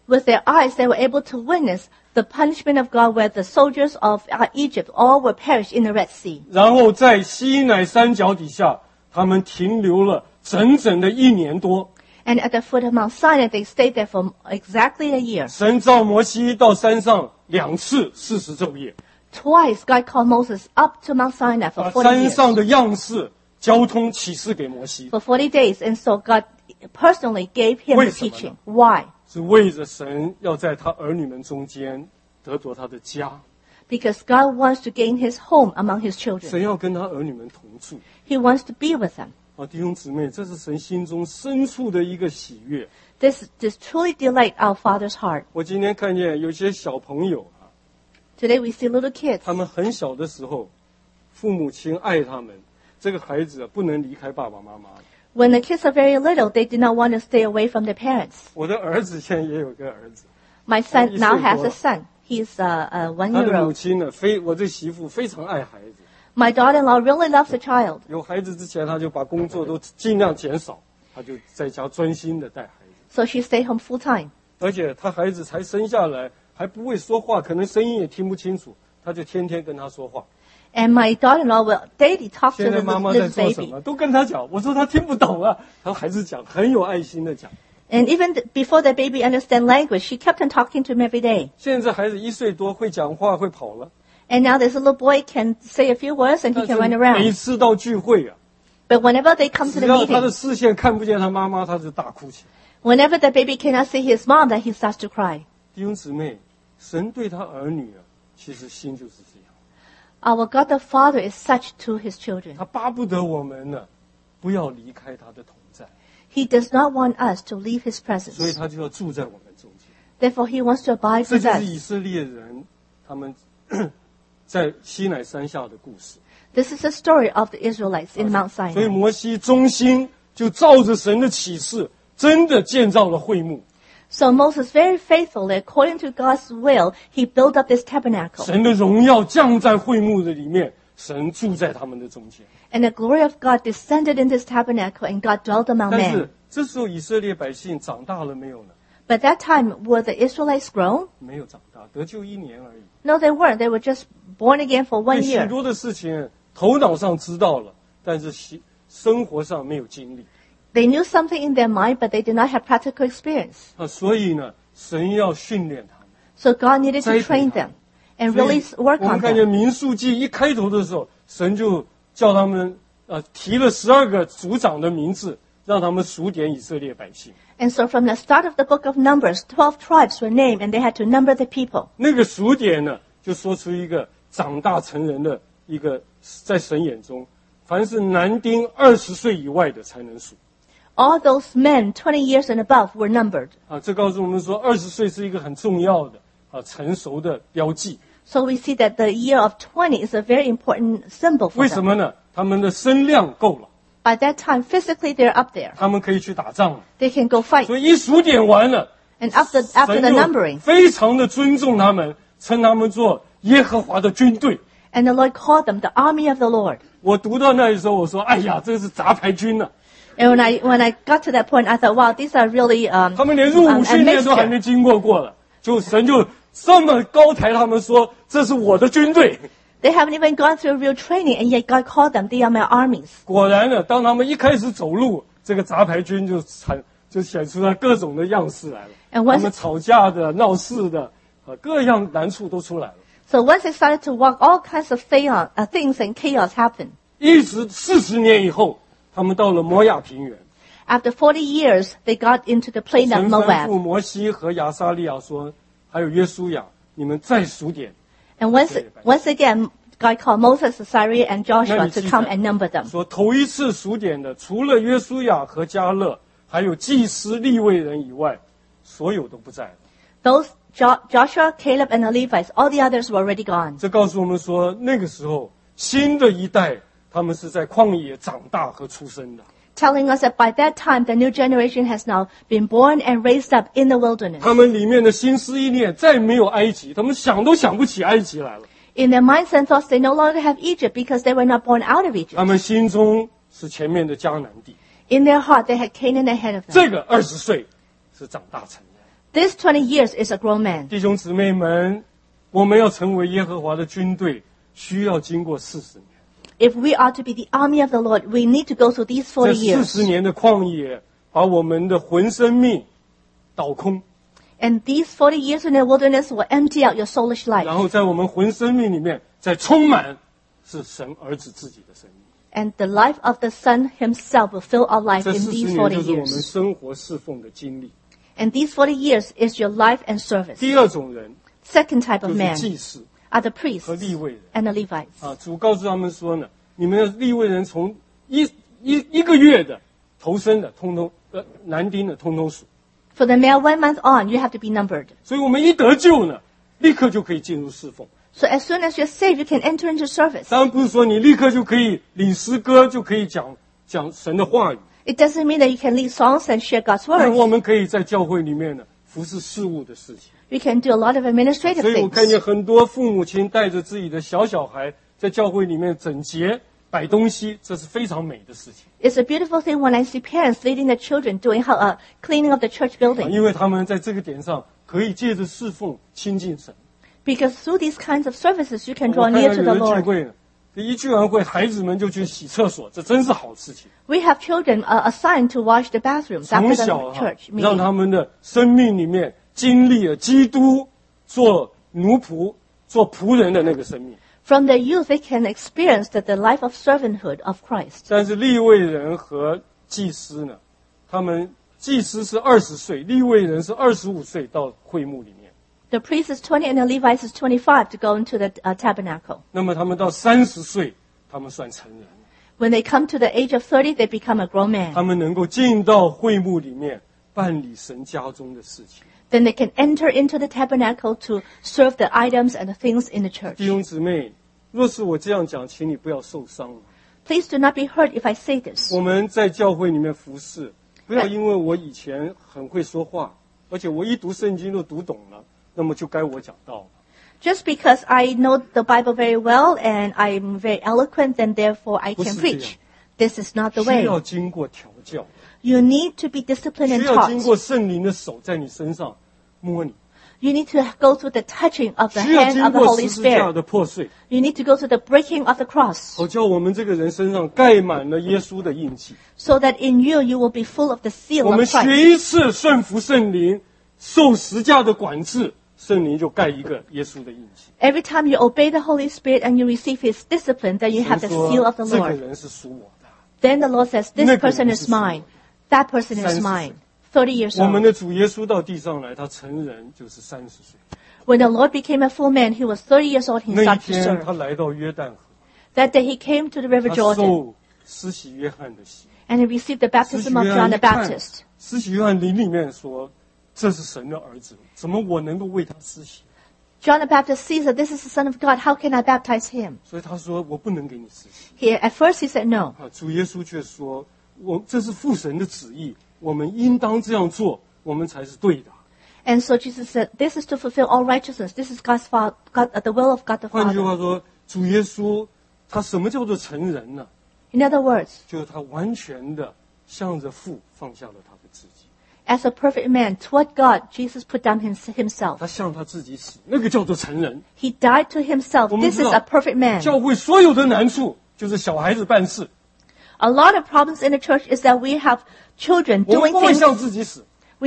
With their eyes, they were able to witness the punishment of God where the soldiers of Egypt all were perished in the Red Sea. 然后在西乃山脚底下，他们停留了整整的1年多。 And at the foot of Mount Sinai, they stayed there for exactly a year. 神召摩西到山上2次40昼夜， Twice, God called Moses up to Mount Sinai for 把 40 山 years. 上的样式、交通启示给摩西， For 40 days. And so God personally gave him the 为什么呢？ teaching. Why? 是为着神要在他儿女们中间得着他的家， Because God wants to gain his home among his children. 神要跟他儿女们同住。 He wants to be with them. 弟兄姊妹，这是神心中深处的一个喜悦。 This truly delight our Father's heart. 我今天看见有些小朋友 Today we see little kids. 他们很小的时候，父母亲爱他们，这个孩子不能离开爸爸妈妈。 When the kids are very little, they do not want to stay away from their parents. 我的儿子现在也有个儿子， My son 1岁 now has 多。 a son. He's 他 1 的 year 母 old. 亲呢，我这媳妇非常爱孩子。 My daughter-in-law really loves the child. 有孩子之前，他就把工作都尽量减少，他就在家专心的带孩子。 So she stayed home full time. 而且他孩子才生下来，还不会说话，可能声音也听不清楚，他就天天跟他说话。 And my daughter-in-law will daily talk to 现 the 在妈妈在 little 做什 baby. 么，都跟他讲。我说他听不懂啊，他还是讲，很有爱心的讲。 And even before the baby understand language, she kept on talking to him every day. 现在孩子1岁多，会讲话，会跑了。 And now this little boy can say a few words and he 但 can run 是每 around. 次到聚会啊， But whenever they come to 只 the 要他的 meeting, 视线看不见他妈妈，他就大哭起来。 whenever the baby cannot see his mom, then he starts to cry. 弟兄姊妹，神对他儿女啊，其实心就是这样。 Our God the Father is such to his children. 他巴不得我们呢，不要离开他的同在， He does not want us to leave his 所以 presence. 他就要住在我们中间。 Therefore, he wants to abide 这 with 就是 us. 以色列人他们在西乃山下的故事。 This is the story of the Israelites in Mount 所以 Sinai. 摩西忠心就照着神的启示，真的建造了会幕。 So Moses, very faithfully, according to God's will, he built up this tabernacle. 神的荣耀降在会幕的里面，神住在他们的中间。 And the glory of God descended in this tabernacle, and God dwelt among 但是 men. 这时候以色列百姓长大了没有呢？ But that time, were the Israelites grown? 没有长大，得救1年而已。 No, they weren't. They were just born again for 对 1 许 year. 多的事情头脑上知道了，但是生活上没有经历 They knew something in their mind, but they did not have practical experience. 所以呢，神要训练他们。 So God needed to 栽培 train 他 them 们 and 所以 really work 我们 on 看见 them. 民数记一开头的时候，神就叫他们提了12个族长的名字，让他们数点以色列百姓。 And so from the start of the book of Numbers, 12 tribes were named, and they had to number the people. 那个数点呢，就说出一个长大成人的一个，在神眼中，凡是男丁20岁以外的才能数。 All those men 20 years and above were numbered. 这告诉我们说，20岁是一个很重要的成熟的标记。 So we see that the year of 20 is a very important symbol for 为什 them. 么呢？他们的身量够了， By that time, physically they're up there. 他们可以去打仗了。 They can go fight. 所以一数点完了， And after 神 the 就 numbering, 非常的尊重他们，称他们做耶和华的军队。 and the Lord called them the army of the Lord. 我读到那里的时候，我说：“哎呀，这是杂牌军呐、 And when I got to that point, I thought, wow, these are really 他们连入伍 a 训练都还没 mixture. 经过了，神就这么高抬他们说：这是我的军队。 They haven't even gone through real training, and yet God called them, they are my armies. 果然呢，当他们一开始走路，这个杂牌军就显出了各种的样式来了。 And 他 once, 们吵架的、闹事的，各样难处都出来了。 so once they started to walk, all kinds of things and chaos happened. 一直40年以后，他们到了摩亚平原。 After 40 years, they got into the plain of 神吩咐 Moab. 摩西和亚撒利亚说：“还有约书亚，你们再数点。 And once again, God called Moses, Assyria, and Joshua to come and number them. 说头一次数点的，除了约书亚和迦勒，还有祭司利未人以外，所有都不在了。 Those Joshua, Caleb, and the Levites, all the others were already gone. 这告诉我们说，那个时候新的一代，他们是在旷野长大和出生的。 Telling us that by that time, the new generation has now been born and raised up in the wilderness. 他们里面的心思意念再没有埃及，他们想都想不起埃及来了。 In their minds and thoughts, they no longer have Egypt because they were not born out of 他 Egypt. 们心中是前面的迦南地。 In their heart, they had Canaan ahead of them. 这个20岁是长大成人。 This 20 years is a grown man. 弟兄姊妹们，我们要成为耶和华的军队，需要经过40年。 If we are to be the army of the Lord, we need to go through these 40 这 years. 40年的旷野，把我们的魂生命倒空， And these 40 years in the wilderness will empty out your soulish 然 life. 后在我们魂生命里面再充满是神儿子自己的生命。 And the life of the Son himself will fill our life 这 in 40 these 年 40 就是我们 years. 生活侍奉的经历。 And these 40 years is your life and service. 第二种人 Second type 就 of 是 man 祭司 are the priests 和利未人 and the Levites. 啊，主告诉他们说呢，你们的利未人从一个月的头生的，通通男丁的，通通数。 For the male 1 month on, you have to be numbered. 所以我们一得救呢，立刻就可以进入侍奉。 So as soon as you're saved, you can enter into service. 当然不是说你立刻就可以领诗歌，就可以讲神的话语。 It doesn't mean that you can lead songs and share God's 但 words. 我们可以在教会里面呢，服侍事务的事情。 We can do a lot of administrative 所以我看见 things. 很多父母亲带着自己的小孩在教会里面整洁摆东西，这是非常美的事情。 It's a beautiful thing when I see parents leading the children doing cleaning of the church building. 因为他们在这个点上可以借着侍奉亲近神。 Because through these kinds of services, you can 我 draw 看 near 到 to 有 the 的聚 Lord. 会呢，一聚完会，孩子们就去洗厕所，这真是好事情。 We have children assigned to wash the bathrooms 从 after 小 the church 让 meeting. 他们的生命里面经历了基督做奴仆、做仆人的那个生命。 From their youth, they can experience the life of servanthood of Christ. 但是利未人和祭司呢，他们祭司是20岁，利未人是25岁到会幕里面。 The priest is 20 and the Levites is 25 to go into the tabernacle. 那么他们到30岁，他们算成人了， When they come to the age of 30, they become a grown man. 他们能够进到会幕里面办理神家中的事情。 Then they can enter into the tabernacle to serve the items and the things in the church. 弟兄姊妹，若是我这样讲，请你不要受伤了。 Please do not be hurt if I say this. 我们在教会里面服侍，不要因为我以前很会说话，而且我一读圣经都读懂了，那么就该我讲道了。 Just because I know the Bible very well and I'm very eloquent, then therefore I 不是 can 这样。 preach. This is not the 需要 way. 经过调教， You need to be disciplined and 需要经 taught. 过圣灵的手在你身上摸你， You need to go through the touching of the 需要 hand 经 of the 过 Holy 十字架 Spirit. 的破碎， You need to go through the breaking of the cross 好叫我们这个人身上盖满了耶稣的印记。 so that in you, you will be full of the seal 我 of 们学 Christ. 一次顺服圣灵，受十架的管制，圣灵就盖一个耶稣的印记。 Every time you obey the Holy Spirit and you receive His discipline, then you have the 神 seal 说 of the 这个 Lord. 人是属我的。 Then the Lord says, this 那个 person 人 is 是属我的。 mine. That person 30 is mine. 30 years 我们 old. 的主耶稣到地上来，他成人就是30岁。 When the Lord became a full man, He was 30 years old. He 那一 started to 天，他 serve. 来到约旦河， That day He came to the River 他 Jordan 受施洗约翰的洗。 and He received the 施洗 baptism of 约 John 翰 the 一看 Baptist. 施洗约翰灵里面说：“这是神的儿子，怎么我能够为他施洗 John the Baptist sees that this is the Son of God. How can I baptize him?？” 所以他说：“我不能给你施洗。 At first he said no. 啊，主耶稣却说：“这是父神的旨意，我们应当这样做，我们才是对的。” And so Jesus said, this is to fulfill all righteousness. This is the will of God the 换句 Father. 话说，主耶稣他什么叫做成人呢？ In other words, 就是他完全的向着父放下了他的自己， as a perfect man, toward God, Jesus put down himself. 他向他自己死，那个叫做成人。 He died to himself. 我们 This 知 is 道 a perfect man. 教会所有的难处就是小孩子办事， A lot of problems in the church is that we have children 我们 doing 不会向 things. 自己死， We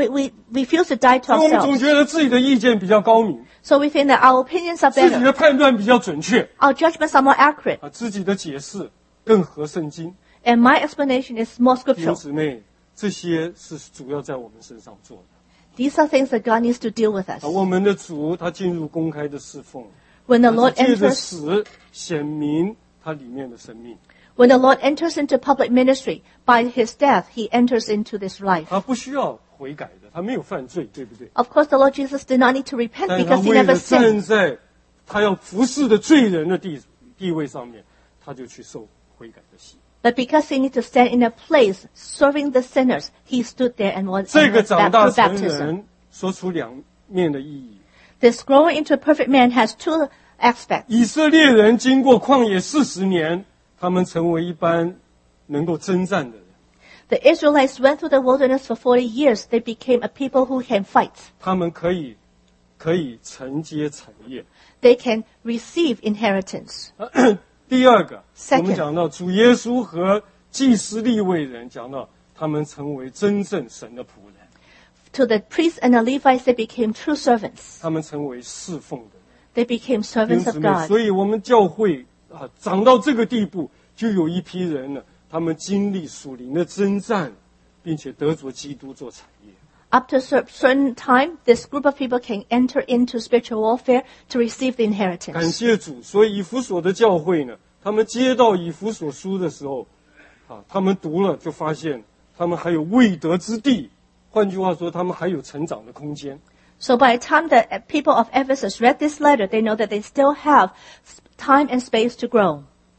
refuse to die to 所以我们总 ourselves. 觉得自己的意见比较高明， So we think that our opinions are 自己 better. 的判断比较准确， Our judgments are more accurate. 啊，自己的解释更合圣经。 And my explanation is more 弟兄 scriptural. 姊妹，这些是主要在我们身上做的。 These are things that God needs to deal with us. 啊，我们的主他进入公开的侍奉， When the 他 Lord 是借着 enters 死显明他里面的生命。 When the Lord enters into public ministry, by his death, he enters into this life. 他不需要悔改的，他没有犯罪，对不对？ Of course, the Lord Jesus did not need to repent 但是他 because he 为 never 了站 sinned. 在他要服侍的罪人的地位上面，他就去受悔改的洗。 But because he needed to stand in a place serving the sinners, he stood there and was 这个 through 长大成 baptism. 人说出两面的意义。 This growing into a perfect man has two aspects. 以色列人经过旷野40年，他们成为一般能够征战的人。 The Israelites went through the wilderness for 40 years. They became a people who can fight. 他们可以承接产业。 They can receive inheritance. 第二个， Second. 我们讲到主耶稣和祭司利未人，讲到他们成为真正神的仆人， To the priests and the Levites, they became true servants. 他们成为侍奉的人。 They became 弟 servants 兄 of 姊妹， God. 所以我们教会长到这个地步，就有一批人呢，他们经历属灵的征战，并且得着基督做产业。 Up to a certain time, this group of people can enter into spiritual warfare to receive the 感 inheritance. 谢主，所以以弗所的教会呢，他们接到以弗所书的时候，他们读了就发现他们还有未得之地，换句话说，他们还有成长的空间。 So by the time the people of Ephesus read this letter, they know that they still have time and space to grow.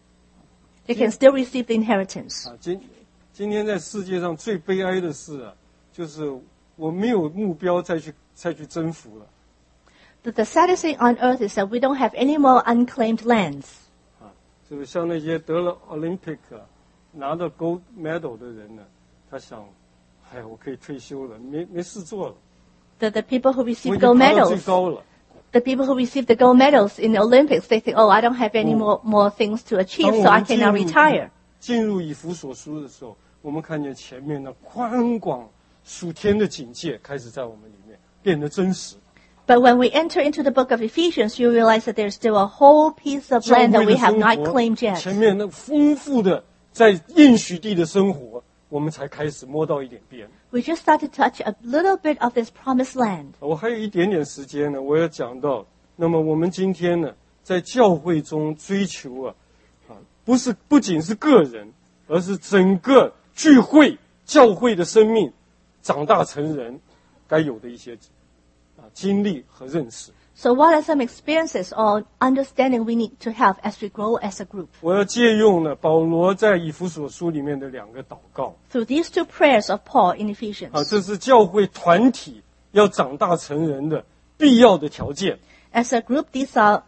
They can still receive the inheritance. 今天在世界上最悲哀的事就是我没有目标再去征服了。 The saddest thing on earth is that we don't have any more unclaimed lands. 就是像那些得了 Olympic 拿到 Gold Medal 的人呢，他想，我可以退休了，没事做了。 The people who 我已 receive 经 gold 爬到最 medals, 高了。 the people who receive the gold medals in the Olympics, they think, oh, I don't have any more things to 当 achieve, 我 so I 们 can now retire. 进入以弗所书的时候，我们看见前面那宽广属天的境界开始在我们里面变得真实。 But when we enter into the book of Ephesians, you realize that there's still a whole piece of 教 land 会 that we 的 have 生 not 活， claimed yet. 前面那丰富的在应许地的生活，我们才开始摸到一点边。 We just start to touch a little bit of this promised land. 我还有一点点时间呢，我要讲到，那么我们今天呢，在教会中追求不仅是个人，而是整个聚会教会的生命长大成人该有的一些经历和认识。 So what are some experiences or understanding we need to have as we grow as a group? 我要借用呢保罗在以弗所书里面的2个祷告。 Through these two prayers of Paul in Ephesians. 这是教会团体要长大成人的必要的条件。 As a group, these are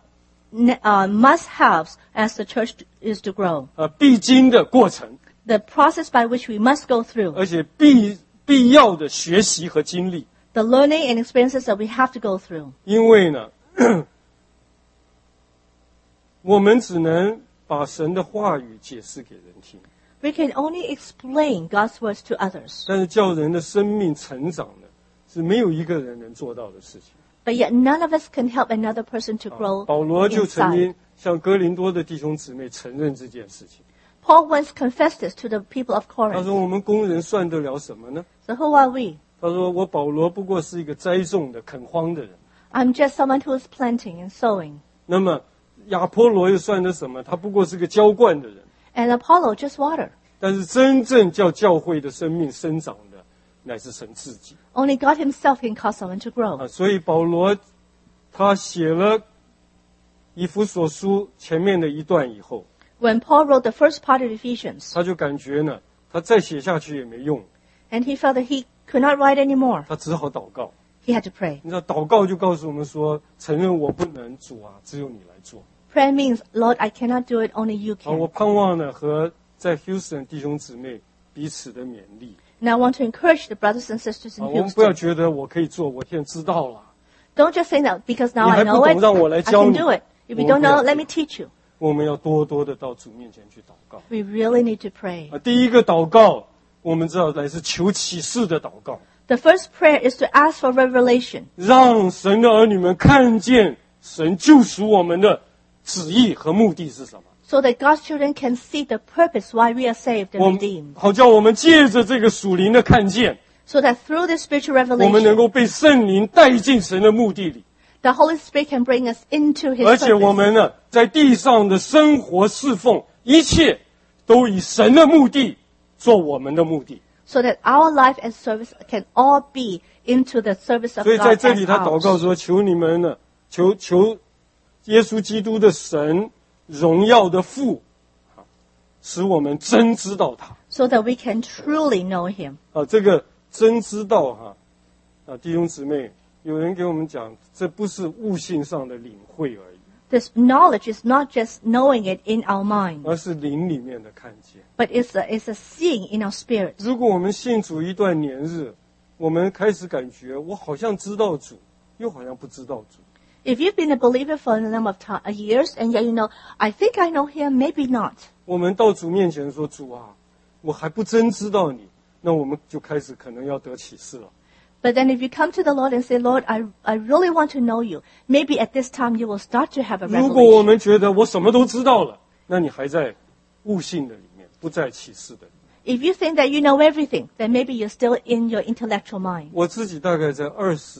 must-haves as the church is to grow. 必经的过程， The process by which we must go through. 而且必要的学习和经历。 The learning and experiences that we have to go through. 因为呢，我们只能把神的话语解释给人听， We can only explain God's words to others. 但是叫人的生命成长呢，是没有一个人能做到的事情。 But yet none of us can help another person to grow 保罗就曾 inside. 经向哥林多的弟兄姊妹承认这件事情。 Paul once confessed this to the people of 他 Corinth. 说：“我们工人算得了什么呢？” So who are we? 他说：“我保罗不过是一个栽种的、垦荒的人。 I'm just someone who is planting and sowing. 那么亚波罗又算得什么？他不过是个浇灌的人。 And Apollo, just water. 但是真正叫教会的生命生长的，乃是神自己。 Only God himself can cause someone to grow. 所以保罗他写了以弗所书前面的一段以后， When Paul wrote the first part of Ephesians, 他就感觉呢，他再写下去也没用， and he felt that he could not write anymore, 他只好祷告。 he had to pray. 你知道，祷告就告诉我们说，承认我不能，主啊，只有你来做。 Prayer means, Lord, I cannot do it, only you 我 can. 盼望呢和在 Houston 弟兄姊妹彼此的勉励。 And I want to encourage the brothers and sisters in 我们不要 Houston. 觉得我可以做，我现在知道了。 Don't just say that because now 你 I 还不 know 懂，让我 it, 来 I 教 can 你。 do it. If you 我 don't 们不要 know, let me teach you. 我们要多多的到主面前去祷告。 We really need to pray. 第一个祷告，我们知道乃是求启示的祷告， The first prayer is to ask for revelation, 让神的儿女们看见神救赎我们的旨意和目的是什么。 so that God's children can see the purpose why we are saved and 我们 redeemed. 好叫我们借着这个属灵的看见， So that through this spiritual 我们能 revelation, 够被圣灵带进神的目的里， the Holy Spirit can bring us into His 而且我 purpose. 们呢，在地上的生活侍奉，一切都以神的目的做我们的目的。 So that our life and service can all be into the service of 所以在 God 这里 as 他祷告 ours. 说：“求你们呢，求耶稣基督的神荣耀的父，使我们真知道他。” So that we can truly know Him. 这个真知道弟兄姊妹，有人给我们讲，这不是悟性上的领会而已。 This knowledge is not just knowing it in our mind, 而是灵里面的看见。 but it's a seeing in our spirit. 如果我们信主一段年日，我们开始感觉我好像知道主，又好像不知道主。 If you've been a believer for a number of years and yet you know, I think I know him, maybe not. 我们到主面前说：“主啊，我还不真知道你。”那我们就开始可能要得启示了。 But then if you come to the Lord and say, Lord, I really want to know you, maybe at this time you will start to have a 如果我 revelation. 们觉得我什么都知道了，那你还在悟性的里面，不在启示的里面。 If you think that you know everything, then maybe you're still in your intellectual mind. 我自己大概在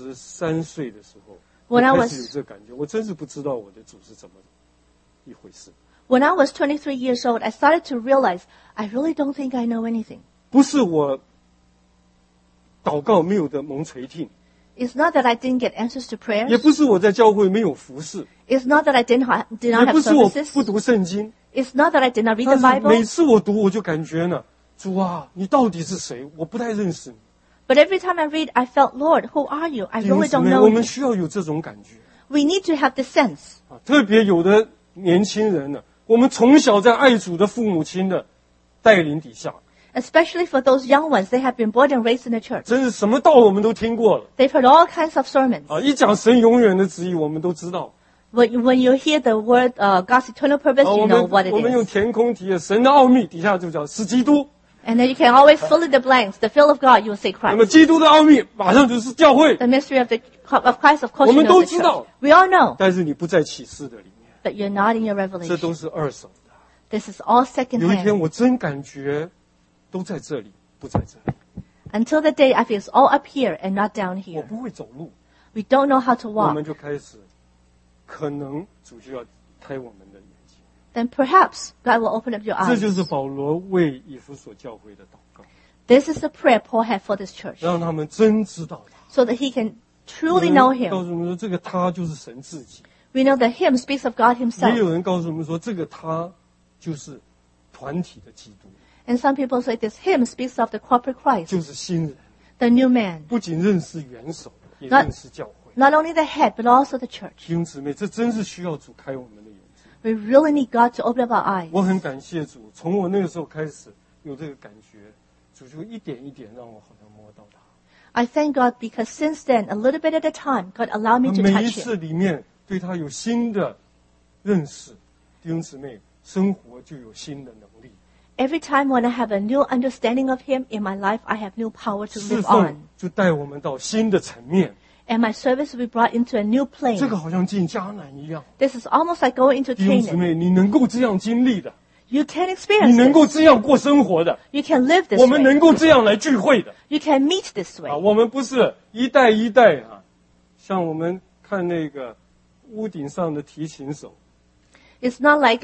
23岁的时候， When I 我 was- 开始有这感觉，我真是不知道我的主是怎么一回事。 When I was 23 years old, I started to realize I really don't think I know anything. 不是我祷告没有得蒙垂听， It's not that I didn't get answers to 也 prayers. 不是我在教会没有服侍， It's not that I did not 也 have 不是我 services. 不读圣经。 It's not that I did not read the 但是每 Bible. 次我读，我就感觉呢，主啊，你到底是谁？我不太认识你。 But every time I read, I felt, Lord, who are you? I 弟兄 really 姊 don't 妹， know 我们 you. 需要有这种感觉 We need to have this sense. 啊！特别有的年轻人呢，我们从小在爱主的父母亲的带领底下， Especially for those young ones, they have been born and raised in the church. 真是什么道我们都听过了 They've heard all kinds of sermons. 啊！一讲神永远的旨意，我们都知道。 When you hear the word God's eternal purpose, 啊， you 我 know 们 what it 我们用 is. 填空题神的奥秘底下就叫是基督， And then you can always fill in the blanks. The fill of God, you will say 那么 Christ. 基督的奥秘马上就是教会， The mystery of Christ, of course, you 我们 know 都 the 知道。 church. We all know, 但是你不在启示的里面， but you're not in your 这 revelation. 都是二手的。 This is all second 有一天 hand. 我真感觉都在这里，不在这里， Until the day I feel it's all up here and not down 我 here. 不会走路， We don't know how to 我 walk. 们就开始，可能主就要开我们的眼睛。 Then perhaps God will open up your 这 eyes. 就是保罗为以弗所教会的祷告， This is the prayer Paul had for this church, 让他们真知道他。 so that he can truly know 有人告 him. 诉我们说，这个他就是神自己； We know that him speaks of God 也 himself. 有人告诉我们说，这个他就是团体的基督， And some people say this hymn speaks of the corporate Christ, 就是新人， the new man. 不仅认识元首，也那认识教会。 Not only the head, but also the church. 弟兄姊妹，这真是需要主开我们的眼睛。 We really need God to open up our eyes. 我很感谢主，从我那个时候开始有这个感觉，主就一点一点让我好像摸到他。 I thank God because since then, a little bit at a time, God allowed me to 每一 touch 次 him. 里面对他有新的认识，弟兄姊妹，生活就有新的能力， Every time when I have a new understanding of him in my life, I have new power to 侍 live 奉 on. 就带我们到新的层面。 And my service will be brought into a new 这个 plane. 好像进迦南一样， This is almost like going into 弟兄姊 Canaan. 妹，你能够这样经历的， You can 你 experience 能够 this. 这样过生活的， You can live this 我们 way. 能够这样来聚会的。 You can meet this 啊， way. 我们不是一代一代啊，像我们看那个屋顶上的提琴手 It's not like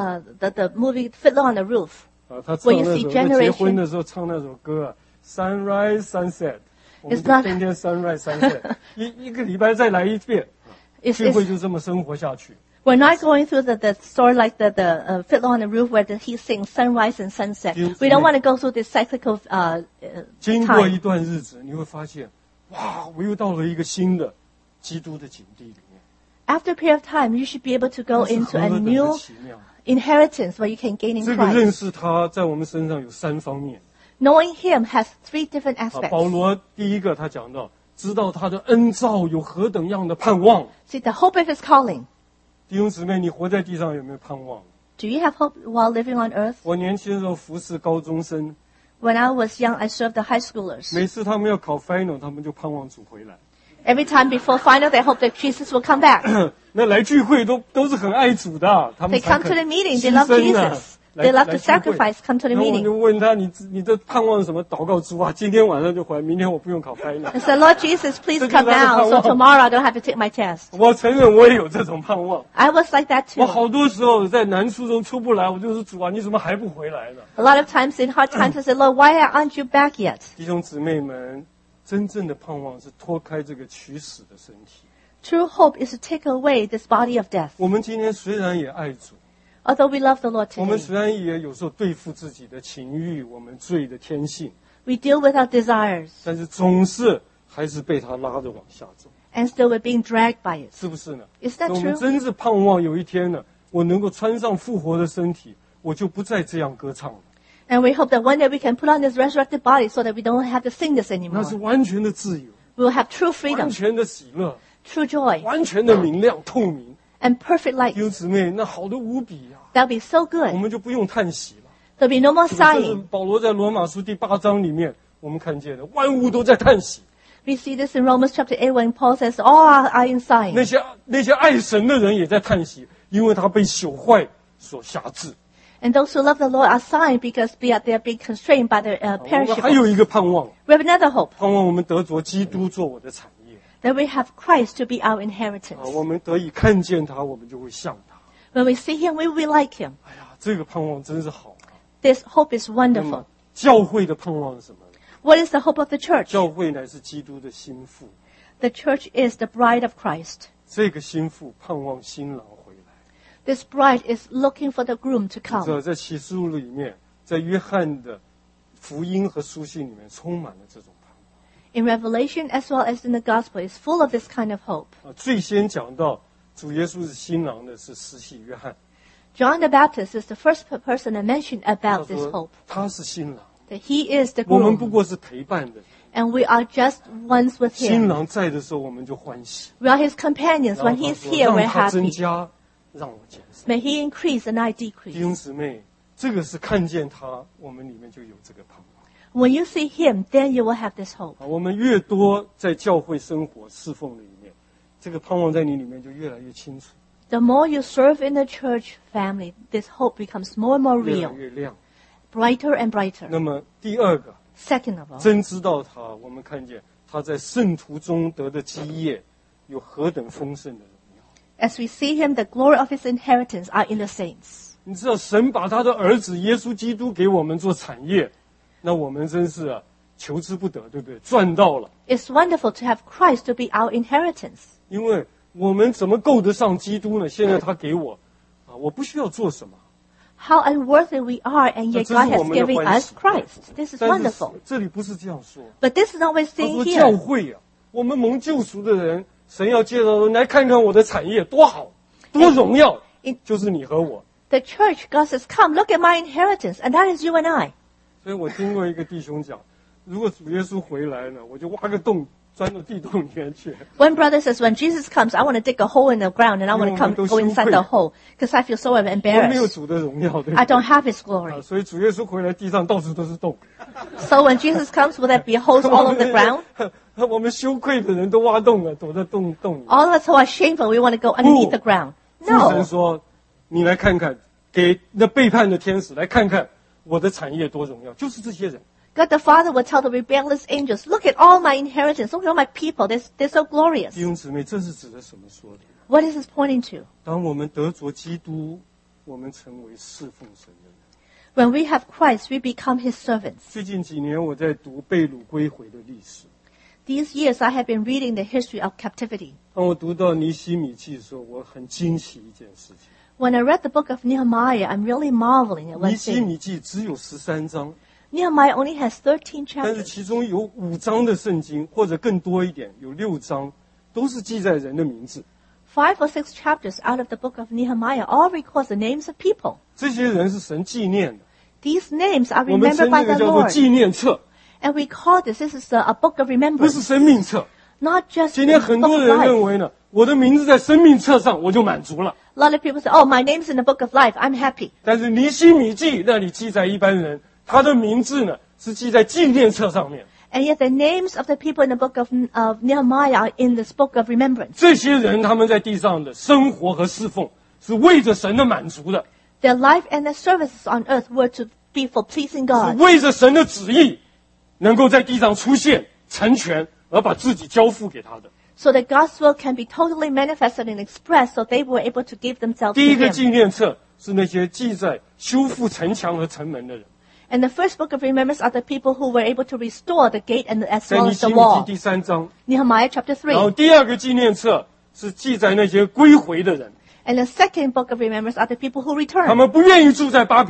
the movie Fiddler on the Roof. 啊，他唱 When you 那 see 首在 generation- 结婚的时候唱那首歌啊，Sunrise Sunset，我们 It's 就 not- 天天 Sunrise Sunset，一个礼拜再来一遍， It's, 聚会 it's, 就这么生活下去。 we're not going through the story like the Fiddler on the Roof where he sings sunrise and sunset. Yes, We don't yes. want to go through this cyclical 经过一 time. 段日子，你会发现，哇，我又到了一个新的基督的境地里面， After a period of time, you should be able to go 那是 into 何 a 等的 new 奇妙！ inheritance where you can gain in 这个认 Christ. 识他在我们身上有3方面。 Knowing him has 3 different 啊， aspects. 保罗第一个他讲到，知道他的恩召有何等样的盼望。 See, the hope of his calling. 弟兄姊妹，你活在地上有没有盼望？ Do you have hope while living on earth? 我年轻的时候服侍高中生， When I was young, I served the high schoolers. 每次他们要考 final，他们就盼望主回来。 Every time before final, they hope that Jesus will come back. 那来聚会都是很爱主的，他们 They come 才 to 肯 the meeting. They 牺 love 牲的 Jesus. They love to 聚会 sacrifice, come to the 然后我 meeting. 就问他，你的盼望是什么？祷告主啊，今天晚上就回来，明天我不用考 final。 I said, Lord Jesus, please 这就是 come 他的 now 盼望。 so tomorrow I don't have to take my test. 我承认我也有这种盼望。 I was like that 我 too. 好多时候在难处中出不来，我就是主啊，你怎么还不回来呢？ A lot of times in hard times, I said, Lord, why aren't you back yet? 弟兄姊妹们，真正的盼望是脱开这个取死的身体。 True hope is to take away this body of death. 我们今天虽然也爱主， Although we love the Lord 我们 today, 虽然也有时候对付自己的情欲，我们罪的天性， we deal with our desires. 但是总是还是被他拉着往下走。 and still we're being dragged by it. 是不是呢？ Is that 我们 true? 真是盼望有一天呢，我能够穿上复活的身体，我就不再这样歌唱了。 And we hope that one day we can put on this resurrected body so that we don't have to sing this 那 anymore. 是完全的自由， We will have true 完 freedom, 全的喜乐， true joy, 完全的明亮透明。 and perfect light. 弟兄姊妹，那好的无比呀、 That'll be so 我 good. 们就不用叹息了。 There'll be no more 这是 sighing. 保罗在罗马书第8章里面我们看见的，万物都在叹息。 We see this in Romans chapter 8 when Paul says, all are in 那 sighing. 些爱神的人也在叹息，因为他被朽坏所辖制。 And those who love the Lord are sighing because they are being constrained by the 我们还 perishable. 有一个盼望， We have another hope, 盼望我们得着基督做我的产业。 that we have Christ to be our 啊， inheritance. 我们得以看见他，我们就会像他。 When we see him, we will be like him. 哎呀，这个盼望真是好啊！ This hope is 那 wonderful. 么教会的盼望是什么呢？ What is the hope of the church? 教会乃是基督的心腹， The church is the bride of Christ. 这个心腹盼望新郎回来。 This bride is looking for the groom to 这 come. 在启示录里面，在约翰的福音和书信里面，充满了这种盼 In Revelation as well as in the Gospel is full of this kind of hope. 望。最先讲到主耶稣是新郎的是施洗约翰， John the Baptist is the first person to mention 他 about this 说 hope. 他是新郎， That he is the 我们不 groom. 过是陪伴的。 And we are just ones with 新 him. 郎在的时候，我们就欢喜。 We are his companions. 然后 When 他 he's 说 here, we're 让他增 happy. 加，让我减少。 May he increase and I 弟 decrease. 兄姊妹，这个是看见他，我们里面就有这个盼望。 When you see him, then you will have this hope. 啊，我们越多在教会生活侍奉的里面，这个盼望在你里面就越来越清楚， The more you serve in the church family, this hope becomes more and more 越来 real, 越亮。 brighter and brighter. 那么第二个， Second of all, 真知道他，我们看见他在圣徒中得的基业有何等丰盛的荣耀。 as we see him, the glory of his inheritance are in the saints. 你知道神把他的儿子耶稣基督给我们做产业，那我们真是求之不得，对不对？赚到了， It's wonderful to have Christ to be our inheritance. 因为我们怎么够得上基督呢？现在他给我，我不需要做什么。 How unworthy we are, and yet 这是 God has 我们的 given 欢 us 喜。 Christ. This is 但是 wonderful. 这里不是这样说， But this is not what we're 他 saying 说教 here. 会我们蒙救赎的人，神要介绍人来看看我的产业多好，多荣耀，就是你和我。 The church, God says, come, look at my inheritance, and that is you and I. 所以我听过一个弟兄讲，如果主耶稣回来呢，我就挖个洞钻到地洞里面去。 One brother says, when Jesus comes, I want to dig a hole in the ground, and I want to come go inside the hole, because I feel so 我没有 embarrassed. 主的荣耀，对不 I 对？ don't have his glory. 所以主耶稣回来，地上到处都是洞。 So when Jesus comes, will there be holes all over the ground? 我们羞愧的人都挖洞了，躲在洞里。 All of us who are shameful, we want to go underneath the ground. 父神 No. 说：“你来看看，给那背叛的天使来看看我的产业多荣耀，就是这些人。 God the Father will tell the rebellious angels, look at all my inheritance, look at all my people, they're so glorious. 弟兄姊妹，这是指的什么说的？ What is this pointing to? 当我们得着基督，我们成为侍奉神的人。 When we have Christ, we become his servants. 最近几年，我在读被掳归回的历史。 These years I have been reading the history of captivity. 当我读到尼希米记的时候，我很惊奇一件事情。 When I read the book of Nehemiah, I'm really marveling at 尼 one 希 thing. 米记只有13章， Nehemiah only has 13 但是 chapters, 其中有5章的圣经，或者更多一点，有6章，都是记载人的名字。 5 or 6 chapters out of the book of Nehemiah all records the names of people. 这些人是神纪念的， These names are 我们 remembered 称 by 这个 the 叫做 Lord. 纪念册， And we call this is a book of 不是 remembrance, 生命册。 not just 今 a 天很 book 多 of 人认 life. 为呢，我的名字在生命册上，我就满足了。 A lot of people say, oh, my name's in the book of life, I'm happy. 但是尼希米记那里记载一般人，他的名字呢是记在纪念册上面。 And yet the names of the people in the book of Nehemiah are in this book of remembrance. 这些人他们在地上的生活和侍奉是为着神的满足的， Their life and their services on earth were to be for pleasing 是 God. 为着神的旨意能够在地上出现成全，而把自己交付给他的。 So that God's will can be totally manifested and expressed, so they were able to give themselves 第一 to 个 Him. 纪念册是那些记载修复城墙和城门的人， And the first book of remembrance are the people who were able to restore the gate and as 在 well 尼 as 希 the 米 wall. 记第3章。 Nehemiah chapter 然后 3. 第二个纪念册是记载那些归回的人， And the second book of remembrance are the people who 他 returned. 们不愿意住在巴比伦，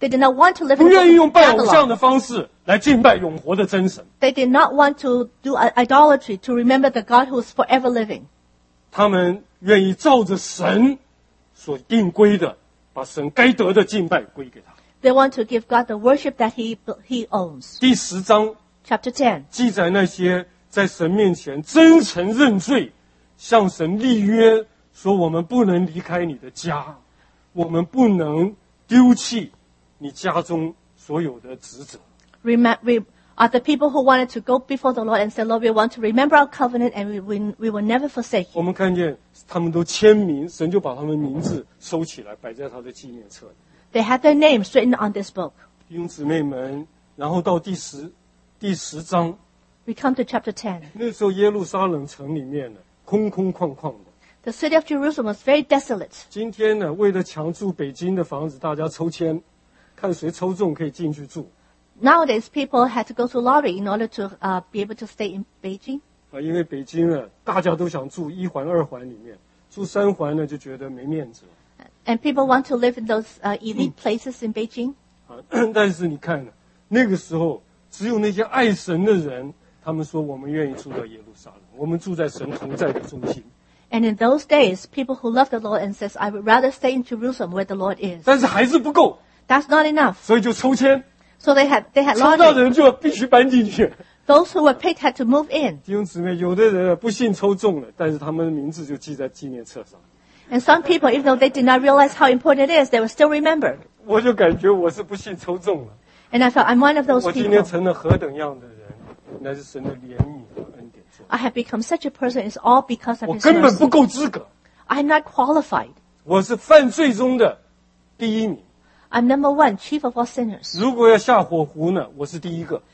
They did not want to live 不 in 愿意 the 用拜偶像 Babylon. 的方式来敬拜永活的真神。 They did not want to do idolatry to remember the God who is forever living. 他们愿意照着神所定规的，把神该得的敬拜归给他。 They want to give God the worship that He owns. 第10章 Chapter 10. 记载那些在神面前真诚认罪，向神立约，说我们不能离开你的家，我们不能丢弃你家中所有的职责。 We are the people who wanted to go before the Lord and say, Lord, we want to remember our covenant and we will never forsake 我 you. 们看见他们都签名，神就把他们名字收起来，摆在他的纪念册里。 They had their names written on this book. 弟兄姊妹们，然后到第十章， We come to chapter 10. 那时候耶路撒冷城里面呢，空空旷旷的。 The city of Jerusalem was very desolate. 今天呢，为了抢住北京的房子，大家抽签，看谁抽中可以进去住。 Nowadays, people had to go to lottery in order to be able to stay in Beijing. 因为北京呢，大家都想住1环、2环里面，住3环呢就觉得没面子了。 And people want to live in those elite places in Beijing. 但是你看呢，那个时候只有那些爱神的人，他们说我们愿意住到耶路撒冷，我们住在神同在的中心。 And in those days, people who love the Lord and says, I would rather stay in Jerusalem where the Lord is. 但是还是不够， That's not enough. 所以就抽签， So they had 抽到的 lottery. 人就必须搬进去。 Those who were picked had to move in. 弟兄姊妹，有的人不幸抽中了，但是他们的名字就记在纪念册上。 And some people, even though they did not realize how important it is, they were still remembered. 我就感觉我是不幸抽中了。 And I felt I'm one of those 我今天 people. 成了何等样的人，那是神的怜悯和恩典做的。 I have become such a person. It's all because of 我 His 根本不 mercy. 够资格， I'm not qualified. 我是犯罪中的第一名。 I'm number one, chief of all sinners. 如果要下火湖呢，我是第一个。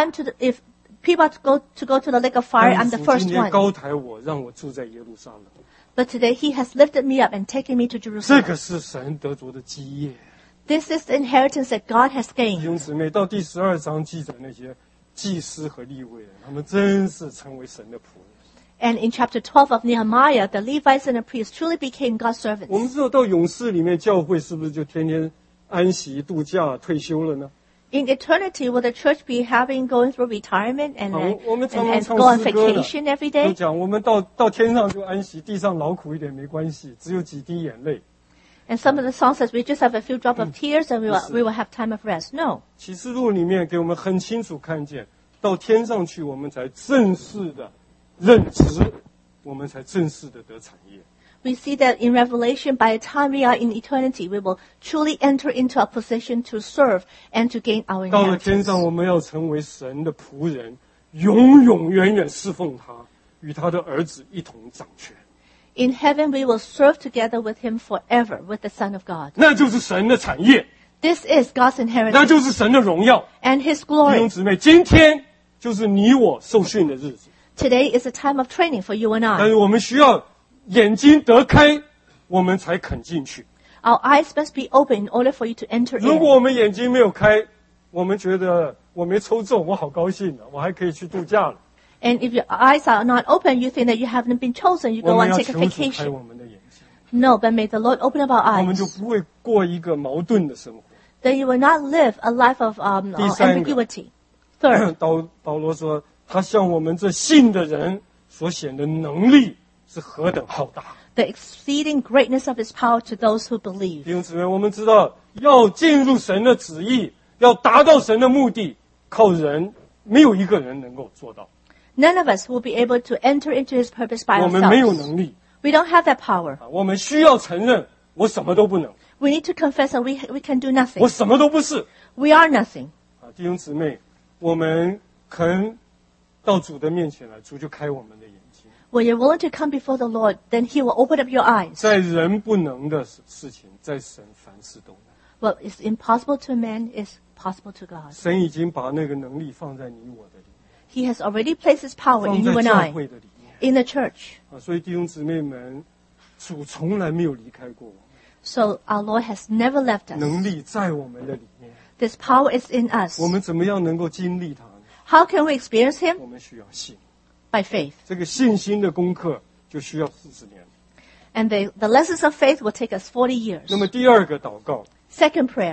If people are to go to the lake of fire, 但 I'm 是 the 主今 first 天 one. 高抬我，让我住在耶路撒冷， But today He has lifted me up and taken me to 这 Jerusalem. 个是神得着的基业。 This is the inheritance that God has 弟 gained. 兄姊妹，到第12章记载那些祭司和利未人，他们真是成为神的仆人。 And in chapter 12 of Nehemiah, the Levites and the priests truly became God's 我们 servants. 知道到勇士里面，教会是不是就天天安息度假退休了呢？ In eternity, will the church be going through retirement and 我们常常 and 唱 go on 诗歌呢， vacation every 都 day? 讲我们到天上就安息，地上劳苦一点没关系，只有几滴眼泪。 And some of the songs says we just have a few drops of tears and we will have time of rest. No. 启示录里面给我们很清楚看见，到天上去，我们才正式的任职，我们才正式的得产业。 We see that in Revelation, by the time we are in eternity, we will truly enter into a position to serve and to gain our 到了天 inheritance. 上，我们要成为神的仆人，永永远远侍奉他，与他的儿子一同掌权。 In heaven, we will serve together with Him forever with the Son of God. 那就是神的产业， This is God's 那 inheritance 就是神的荣耀。 and His 弟兄 glory. 姊妹，今天就是你我受训的日子， Today is a time of training for you and 但 I. 是我们需要眼睛得开，我们才肯进去。 Our eyes must be open in order for you to enter 如果 in. 我们眼睛没有开，我们觉得我没抽中，我好高兴啊，我还可以去度假了。 And if your eyes are not open, you think that you haven't been chosen. You 我 go 们 and 要 take a 求主开 vacation. 我们的眼睛， No, but may the Lord open up our 我们就 eyes. 不会过一个矛盾的生活。 Then you will not live a life of 第三个。 ambiguity. Third, 保罗说，他向我们这信的人所显的能力是何等浩大。 the exceeding greatness of His power to those who believe. 弟兄姊妹，我们知道要进入神的旨意，要达到神的目的，靠人没有一个人能够做到。 None of us will be able to enter into His purpose by 我们没有 ourselves. 能力， We don't have that power. 我们需要承认，我什么都不能， We need to confess that we can do 我 nothing. 什么都不是。 We are nothing. 弟兄姊妹，我们肯到主的面前来，主就开我们的眼睛。 When you're willing to come before the Lord, then He will open up your eyes. 在人不能的事情，在神凡事都能。 What is impossible to man is possible to God. 神已经把那个能力放在你我的里面， He has already placed His power 放 in you 在 and 教 I, 会的里面。 in the church. 所以弟兄姊妹们，主从来没有离开过我们， So our Lord has never left us. 能力在我们的里面。 This power is in us. 我们怎么样能够经历它呢？ How can we experience Him? 我们需要信， By faith. 这个信心的功课就需要40年。 And the lessons of faith will take us 40 years. 那么第二个祷告， Second prayer.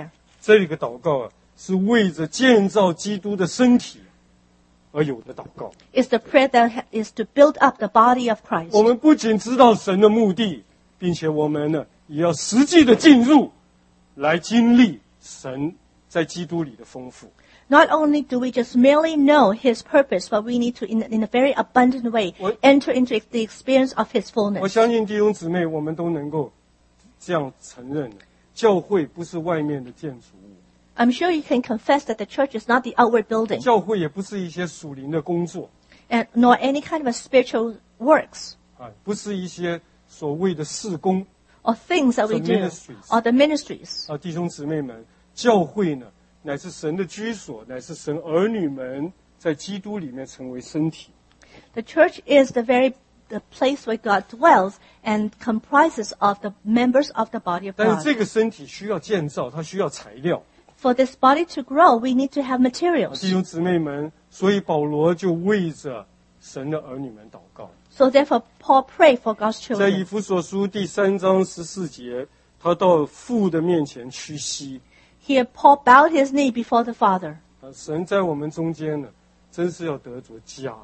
这个祷告啊，是为着建造基督的身体而有的祷告。 It's the prayer that is to build up the body of Christ. 我们不仅知道神的目的，并且我们呢，也要实际的进入，来经历神在基督里的丰富。 Not only do we just merely know His purpose, but we need to, in a very abundant way, enter into the experience of His 我 fullness. 相信弟兄姊妹，我们都能够这样承认的，教会不是外面的建筑物， I'm sure you can confess that the church is not the outward building, 教会也不是一些属灵的工作， and nor any kind of a spiritual works 不是一些所谓的事工。 or things that we The do, ministries. or the ministries. 弟兄姊妹们，教会呢，乃是神的居所，乃是神儿女们在基督里面成为身体。 The church is the place where God dwells and comprises of the members of the body of 但是 God. 这个身体需要建造，它需要材料。 For this body to grow, we need to have 弟 materials. 兄姊妹们，所以保罗就为着神的儿女们祷告。 So therefore, Paul prayed for God's 在以 children. 弗所书第3章14节，他到父的面前屈膝。 Here, Paul bowed his knee before the Father. 神在我们中间呢，真是要得着家。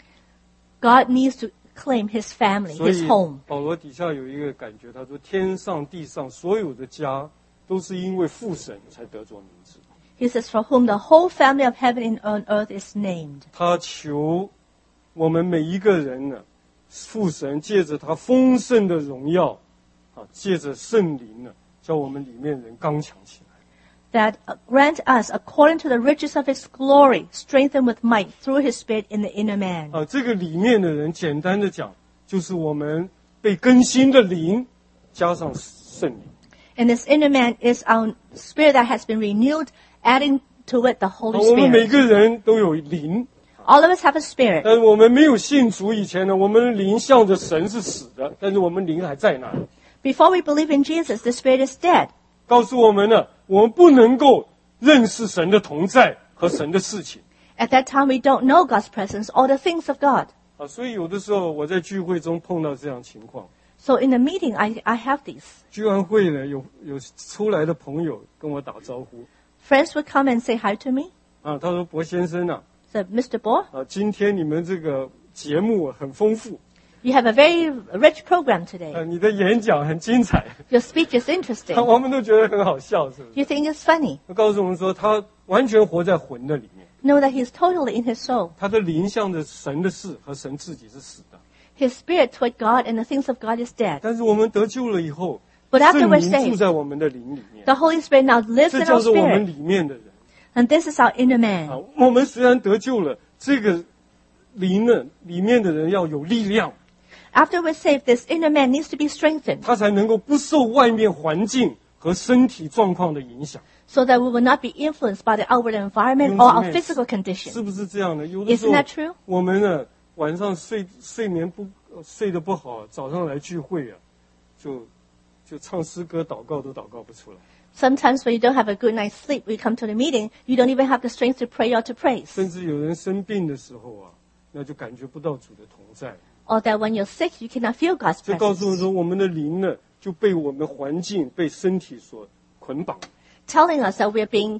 God needs to claim his family, 所 his 以 home. 保罗底下有一个感觉，他说天上地上所有的家，都是因为父神才得着名字。 He says, for whom the whole family of heaven and on earth is named. 他求我们每一个人呢，父神借着他丰盛的荣耀，借着圣灵呢，叫我们里面人刚强起来。 That grant us, according to the riches of his glory, strengthen with might through his spirit in the inner man. 这个里面的人，简单的讲，就是我们被更新的灵，加上圣灵。 And this inner man is our spirit that has been renewed, adding to it the Holy 我们每 Spirit. 个人都有灵， All of us have a spirit. 但是我们没有信主以前呢，我们的灵向着神是死的，但是我们灵还在那里。 Before we believe in Jesus, the spirit is dead. 告诉我们呢，我们不能够认识神的同在和神的事情。 At that time, we don't know God's presence or the things of God. 所以有的时候我在聚会中碰到这样情况， So in the meeting, I have these. 聚完会呢，有出来的朋友跟我打招呼， Friends would come and say hi to me. 他说博先生啊， So, Mr. Bo, 今天你们这个节目很丰富， you have a very rich program today. 你的演讲很精彩， Your speech is interesting. 我们都觉得很好笑，是不是？ You think it's funny. 他告诉我们说，他完全活在魂的里面， Know that he's totally in his soul. 他的灵向着神的事和神自己是死的。 His spirit toward God and the things of God is dead. 但是我们得救了以后， But after 圣 we're 灵 saved, 住在我们的灵里面， the Holy Spirit now lives 这 in 叫 our 做我们 spirit. 里面的人。 And this is our inner man. 我们虽然得救了，这个灵呢里面的人要有力量， After we're saved, this inner man needs to be strengthened 他才能够不受外面环境和身体状况的影响， so that we will not be influenced by the outward environment or our physical 是 condition. 不是这样的？有的时 Isn't 候 that true? 我们呢晚上睡眠睡得不好，早上来聚会啊，就唱诗歌祷告都祷告不出来， Sometimes when you don't have a good night's sleep, we come to the meeting, you don't even have the strength to pray or to praise. 甚至有人生病的时候啊，那就感觉不到主的同在。 Or that when you're sick, you cannot feel God's 这告诉我们 presence. 说，我们的灵呢就被我们环境、被身体所捆绑。 Telling us that we're being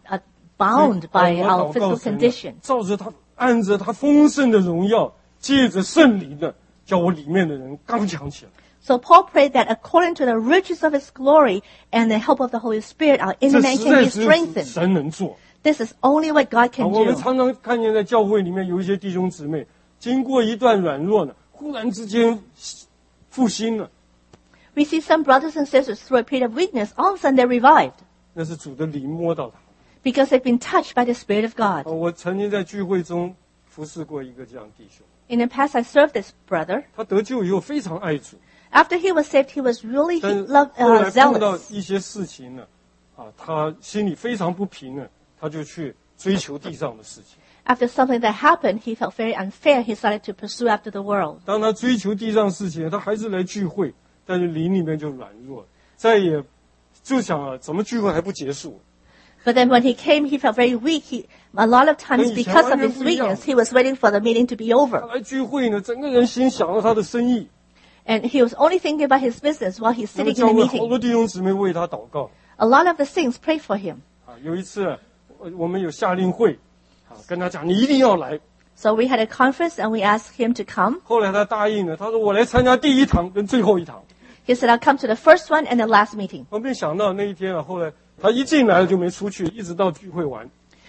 bound by 我 our 祷告 physical 神呢 condition. 照着他，按着他丰盛的荣耀，借着圣灵呢，叫我里面的人刚强起来。 So Paul prayed that according to the riches of his glory and the help of the Holy Spirit, our 这 inner man 实 can 在 be 是 strengthened. 神能做。 This is only what God can 我们 do. 常常看见在教会里面有一些弟兄姊妹，经过一段软弱呢，忽然之间复兴了， We see some brothers and sisters through a period of weakness, all of a sudden they're revived 那是主的灵摸到他。 because they've been touched by the Spirit of God. 我曾经在聚会中服侍过一个这样弟兄， In the past, I served this brother. 他得救以后非常爱主， After he was saved, he was really 但是 loved, 后来碰到 zealous. 一些事情呢，他心里非常不平呢，他就去追求地上的事情。 After something that happened, he felt very unfair. He started to pursue after the world. 当他追求地上事情，他还是来聚会，但是灵里面就软弱，再也就想怎么聚会还不结束？ But then when he came, he felt very weak. A lot of times, 跟以前 because of 完全 his 不一样。 weakness, he was waiting for the meeting to be 他 over. 来聚会呢，整个人心想到他的生意， And he was only thinking about his business while he's 那么 sitting 教 in the 会好 meeting. 多弟兄姊妹为他祷告， A lot of the saints prayed for him. 有一次我们有夏令会，跟他讲你一定要来。 So we had a conference and we asked him to come. 后来他答应了，他说我来参加第一堂跟最后一堂。 He said, I'll come to the first one and the last meeting. 我没想到那一天后来他一进来了就没出去，一直到聚会完。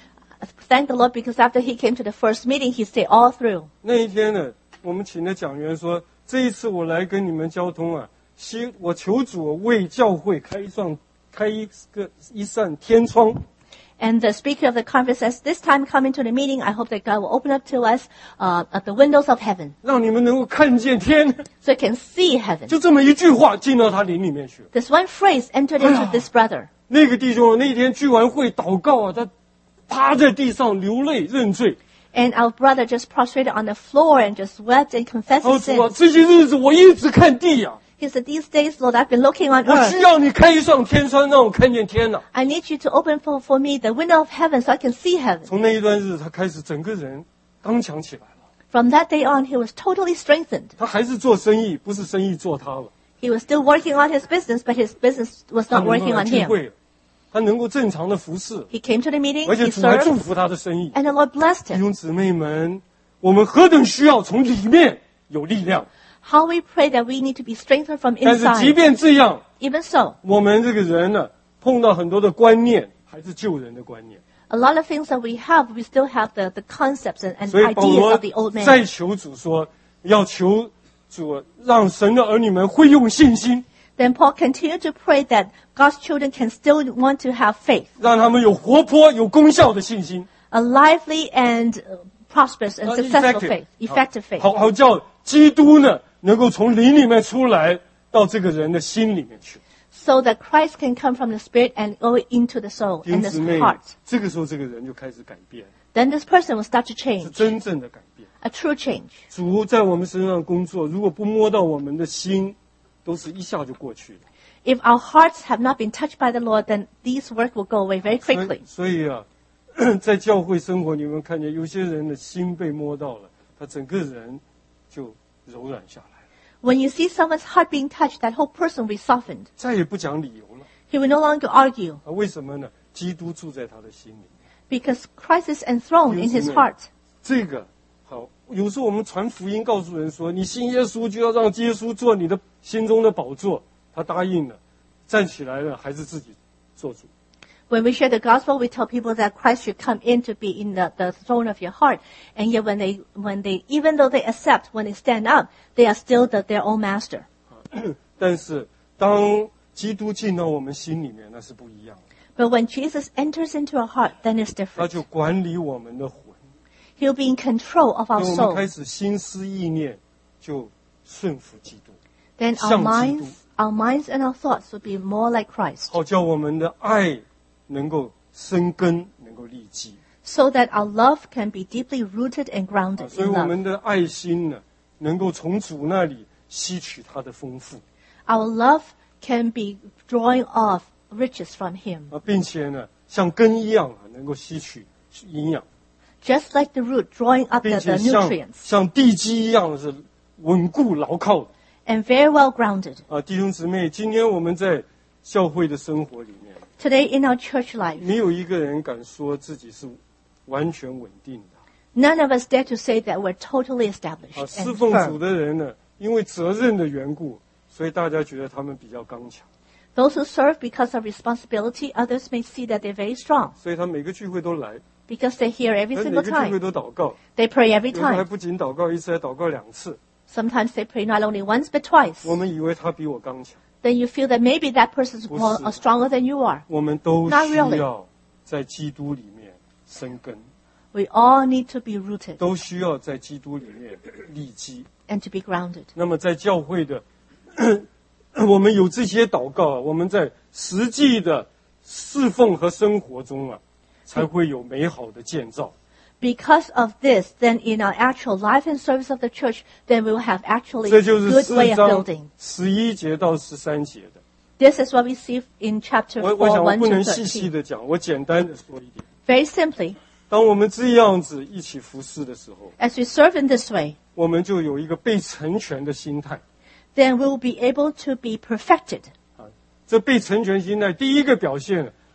Thank the Lord, because after he came to the first meeting, he stayed all through. 那一天呢，我们请的讲员说，这一次我来跟你们交通我求主为教会开一扇天窗。 And the speaker of the conference says, this time coming to the meeting, I hope that God will open up to us at the windows of heaven. 让你们能够看见天。 So you can see heaven. 就这么一句话进到他灵里面去。 This one phrase entered into this brother. 那个弟兄那天聚完会祷告他趴在地上流泪认罪。 And our brother just prostrated on the floor and just wept and confessed his 主啊， sins. 这些日子我一直看地 He said, these days, Lord, I've been looking on 我需 earth. 要你开一扇天窗让我看见天 I need you to open for me the window of heaven so I can see heaven. 从那一段日子他开始整个人刚强起来了。 From that day on, he was totally strengthened. 他还是做生意，不是生意做他了。 He was still working on his business, but his business was 他 not 能够 working 来 on 聚 him. 会，他能够正常的服侍， He came to the meeting, 而且 he 主还祝 served, 福他的生意。 and the Lord blessed 弟 him. 兄姊妹们，我们何等需要从里面有力量！ How we pray that we need to be strengthened from 但是即 inside. 便这样， Even so, 我们这个人呢，碰到很多的观念，还是救人的观念。 a lot of things that we have, we still have the concepts and 所以保 ideas 罗 of the old 再 man. 求主说，要求主让神的儿女们会用信心， Then Paul continued to pray that God's children can still want to have faith, 让他们有活泼、有功效的信心。 a lively and prosperous and successful faith, effective faith, 好叫基督呢能够从灵里面出来，到这个人的心里面去。 so that Christ can come from the Spirit and go into the soul 弟兄 and 姊 the 妹 heart. 这个时候这个人就开始改变， Then this person will start to 是 change, 真正的改变。 a true change. 主在我们身上工作，如果不摸到我们的心，都是一下就过去了。 If our hearts have not been touched by the Lord, then these work will go away very quickly. 所以在教会生活，你们看见有些人的心被摸到了，他整个人就柔软下来了， When you see someone's heart being touched, that whole person will be softened. 再也不讲理由了。 He will no longer argue 为什么呢？基督住在他的心里。 because Christ is enthroned in his heart. 这个好，有时候我们传福音，告诉人说，你信耶稣就要让耶稣做你的心中的宝座。他答应了，站起来了，还是自己做主。 When we share the gospel, we tell people that Christ should come in to be in the throne of your heart. And yet when they, even though they accept, when they stand up, they are still their own master. 但是当基督进到我们心里面，那是不一样的。 But when Jesus enters into our heart, then it's 他 different. 就管理我们的魂， He'll be in control of 当 our 我们 soul. 开始心思意念就顺服基督， Then 像基督。 our minds and our thoughts will be more like Christ. 好叫我们的爱能够生根，能够立基。 So that our love can be deeply rooted and grounded 所以 in 我 love. 们的爱心呢，能够从主那里吸取他的丰富 Our love can be drawing off riches from Him. 并且呢，像根一样能够吸取营养， Just like the root drawing up 并 the 且 nutrients. 像地基一样是稳固牢靠的。 And very well grounded. 弟兄姊妹，今天我们在教会的生活里面， Today in our church life, 没有一个人敢说自己是完全稳定的。 none of us dare to say that we're totally established 侍 and 奉主 firm. 的人呢，因为责任的缘故，所以大家觉得他们比较刚强， Those who serve because of responsibility, others may see that they're very strong 所以他每个聚会都来， because they hear every 每 single 个聚会 time. 都祷告， They pray every 有的还 time. 不仅祷告一次，还祷告2次。 Sometimes they pray not only once but twice. 我们以为他比我刚强， Then you feel that maybe that person's 不是。 more stronger than you are. 我们都 Not 需 really. 要在基督里面生根， We all need to be rooted 都需要在基督里面立基。 and to be grounded. 那么在教会的，我们有这些祷告，我们在实际的侍奉和生活中才会有美好的建造。 Because of this, then in our actual life and service of the church, then we will have actually 这就是 good way 4 of 章 building. 11节到13节的。 This is what we see in chapter 我 4, 想我 1 不 to 能细细 13. 的讲，我简单的说一点。 Very simply, 当我们这样子一起服侍的时候， as we serve in this way, 我们就有一个被成全的心态。 then we will be able to be perfected. 这被成全心态，第一个表现，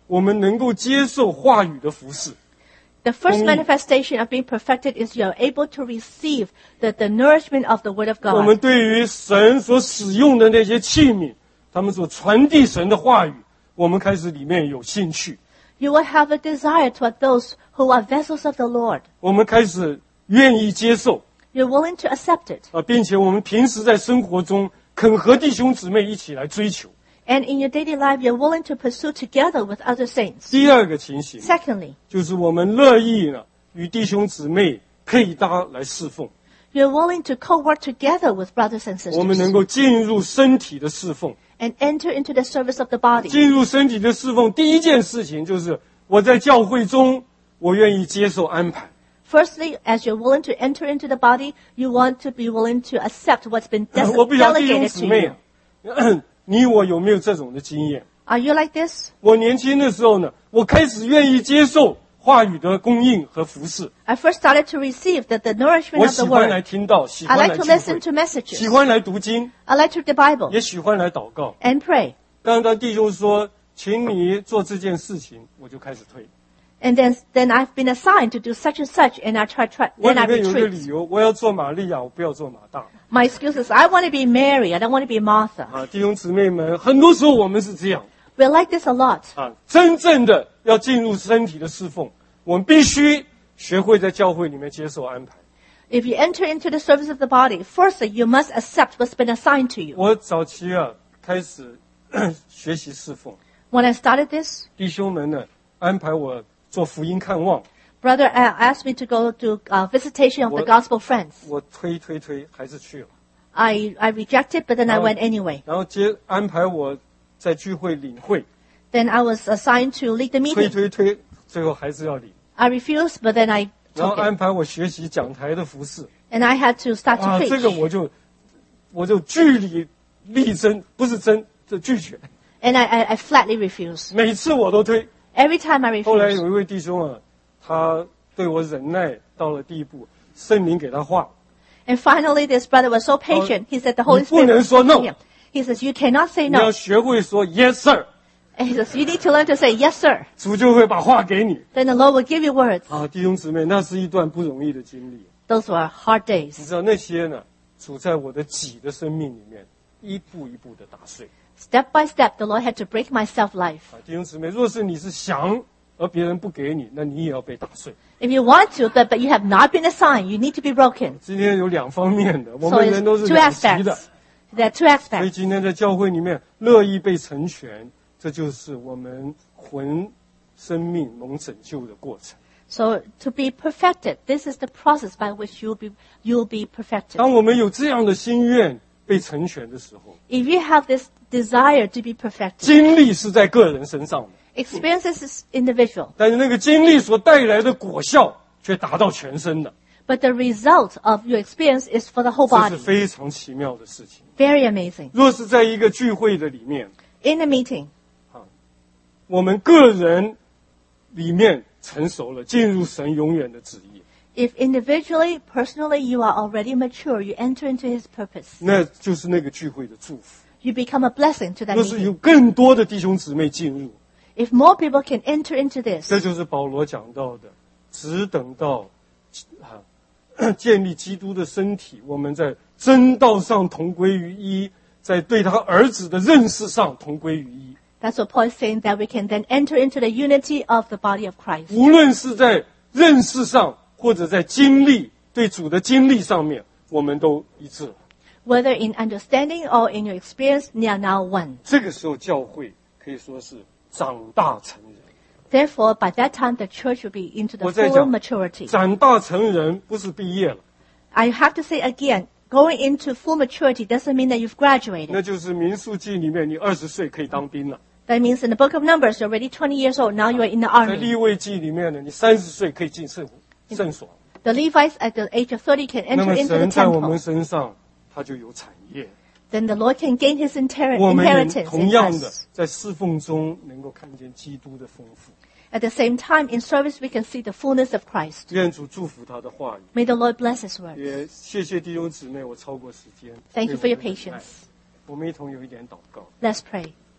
我们能够接受话语的服侍。 The first 公义。 manifestation of being perfected is you are able to receive the nourishment of the Word of 我们 God. 对于神所使用的那些器皿，他们所传递神的话语，我们开始里面有兴趣， You will have a desire toward those who are vessels of the Lord. 我们开始愿意接受 You're willing to accept it. 并且我们平时在生活中肯和弟兄姊妹一起来追求。 And in your daily life, you're willing to pursue together with other saints. 第二个情形 Secondly, 就是我们乐意呢与弟兄姊妹配搭来侍奉， you're willing to co-work together with brothers and 我们能 sisters 够进入身体的侍奉。 and enter into the service of the body. 进入身体的侍奉，第一件事情就是我在教会中，我愿意接受安排。 Firstly, as you're willing to enter into the body, you want to be willing to accept what's been 我不晓得弟兄 delegated 姊 to 妹 you. 啊，你我有没有这种的经验？ Are you like this? 我年轻的时候呢，我开始愿意接受话语的供应和服侍， I first started to receive the nourishment 我 of 喜 the 欢来 word. 听到，喜 I 欢 like 来 to 聚 listen 会， to messages. 喜欢来读经， I like to read the Bible 也喜欢来祷告。 and pray. 当弟兄说，请你做这件事情，我就开始退。 And then I've been assigned to do such and such, and I try 我 then 里 I 面有一个 retreat. 理由，我要做玛利亚，我不要做马大。 My excuse is I want to be Mary, I don't want to be Martha. 弟兄姊妹们，很多时候我们是这样。 We're like this a lot. 真正的要进入身体的侍奉，我们必须学会在教会里面接受安排。 If you enter into the service of the body, firstly, you must accept what's been assigned to you. 我早期开始学习侍奉， When I started this, 弟兄们呢安排我做福音看望， brother asked me to go to visitation of the gospel friends. 我推还是去了。 I rejected, but then I went anyway. 然后安排我在聚会领会， Then I was assigned to lead the meeting. 推，最后还是要领。 I refused, but then I 然后 took 安 it. 排我学习讲台的服饰， And I had to start to 这个 preach. 我就据理力争，不是争，就拒绝。 And I flatly refused. 每次我都推。 Every time I 后来 refused. 有一位弟兄他对我忍耐到了地步，圣灵给他话， And finally, this brother was so patient. He said the Holy 你不能 Spirit 说 spoke to no. him. He says, you cannot say 你要 no. 学会说 yes sir， And he says, you need to learn to say yes, sir. 主就会把话给你。 Then the Lord will give you words. 弟兄姊妹，那是一段不容易的经历。 Those were hard 你 days. 知道那些呢，处在我的己的生命里面，一步一步的打碎。 Step by step, the Lord had to break my self-life. 弟兄姊妹，若是你是想而别人不给你，那你也要被打碎。 If you want to, but you have not been assigned, you need to be broken. 今天有两方面的，我 So 们 it's 人都是 two 两极的。 aspects. There are two 所以 aspects. 今天在教会里面乐意被成全，这就是我们魂生命蒙拯救的过程。 So to be perfected, this is the process by which you'll be perfected. 当我们有这样的心愿被成全的时候， If you have this desire to be perfected, 经历是在个人身上的， experiences is individual, 但是那个经历所带来的果效却达到全身的， but the result of your experience is for the whole 这是 body. 非常奇妙的事情。 Very amazing. 若是在一个聚会的里面， In a meeting, 我们个人里面成熟了，进入神永远的旨意， if individually, personally, you are already mature, you enter into His purpose. 那就是那个聚会的祝福。 You become a blessing to that 若是 meeting. 有更多的弟兄姊妹进入， If more people can enter into this, 这就是保罗讲到的，只等到建立基督的身体，我们在真道上同归于一，在对他儿子的认识上同归于一。 that's what Paul is saying, that we can then enter into the unity of the body of Christ. 无论是在认识上，或者在经历对主的经历上面，我们都一致了。 Whether in understanding or in your experience, they are now one. 这个时候，教会可以说是长大成人。 Therefore, by that time, the church will be into the 我在 full 讲 maturity. 长大成人不是毕业了， I have to say again, going into full maturity doesn't mean that you've 那 graduated. 就是民数记里面，你20岁可以当兵了。 That means in the book of Numbers, you're already 20 years old. Now you are in the 在 army. 利未记里面呢，你30岁可以进圣所。 The Levites at the age of 30 can 那 enter 么 into the 神在我们 temple. 身上，他就有产业。 Then the Lord can gain His 我们也 inheritance 同 in 样的 us. 在侍奉中能够看见基督的丰富。 At the same time, in service, we can see the fullness of Christ. 愿主祝福他的话语， May the Lord bless His word. 也谢谢弟兄姊妹，我超过时间。 Thank you for your 对我们的忍耐 patience. 我们一同有一点祷告。 Let's pray.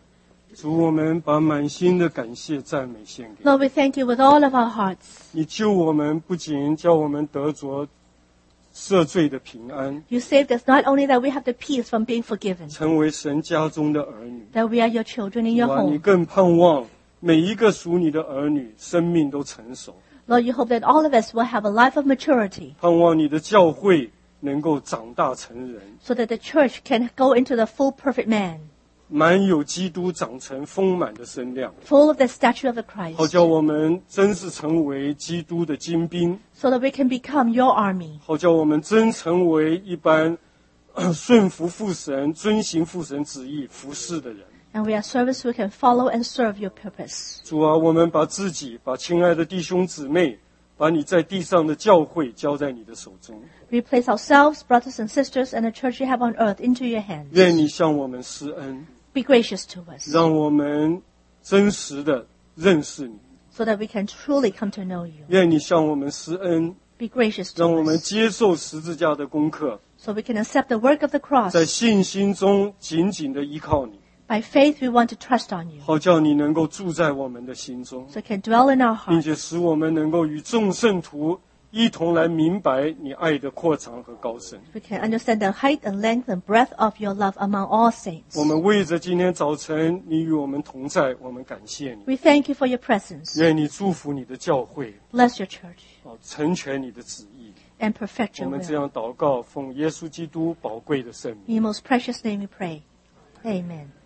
主，我们把满心的感谢赞美献给你。 Lord, we thank you with all of our hearts. 你救我们，不仅叫我们得着赦罪的平安， You saved us not only that we have the peace from being forgiven, 成为神家中的儿女。 that we are your children in your 主啊，你 home. 更盼望每一个属你的儿女生命都成熟， Lord, you hope that all of us will have a life of maturity 盼望你的教会能够长大成人， so that the church can go into the full perfect man, 满有基督长成丰满的身量， full of the stature of the 好 Christ, 叫我们真是成为基督的精兵， so that we can become your army, 好叫我们真成为一般顺服父神、遵行父神旨意、服侍的人。 and we are servants who can follow and serve your purpose. 主啊，我们把自己、把亲爱的弟兄姊妹、把你在地上的教会交在你的手中， We place ourselves, brothers and sisters, and the church you have on earth into your hands. 愿你向我们施恩， Be gracious to us 让我们真实的认识你。 so that we can truly come to know you. 愿你向我们施恩， Be gracious 让 to 我们 us 接受十字架的功课， so we can accept the work of the 在 cross. 信心中紧紧的依靠你， By faith, we want to trust on you 好叫你能够住在我们的心中， so it can dwell in our 并 hearts. 且使我们能够与众圣徒一同来明白你爱的扩长和高深。 We can understand the height and length and breadth of your love among all saints. 我们为着今天早晨你与我们同在，我们感谢你。 We thank you for your presence. 愿你祝福你的教会， Bless your church 成全你的旨意。 and perfect 我 your 们这 will. 样祷告，奉耶稣基督宝贵的圣名。 In your most precious name we pray. Amen.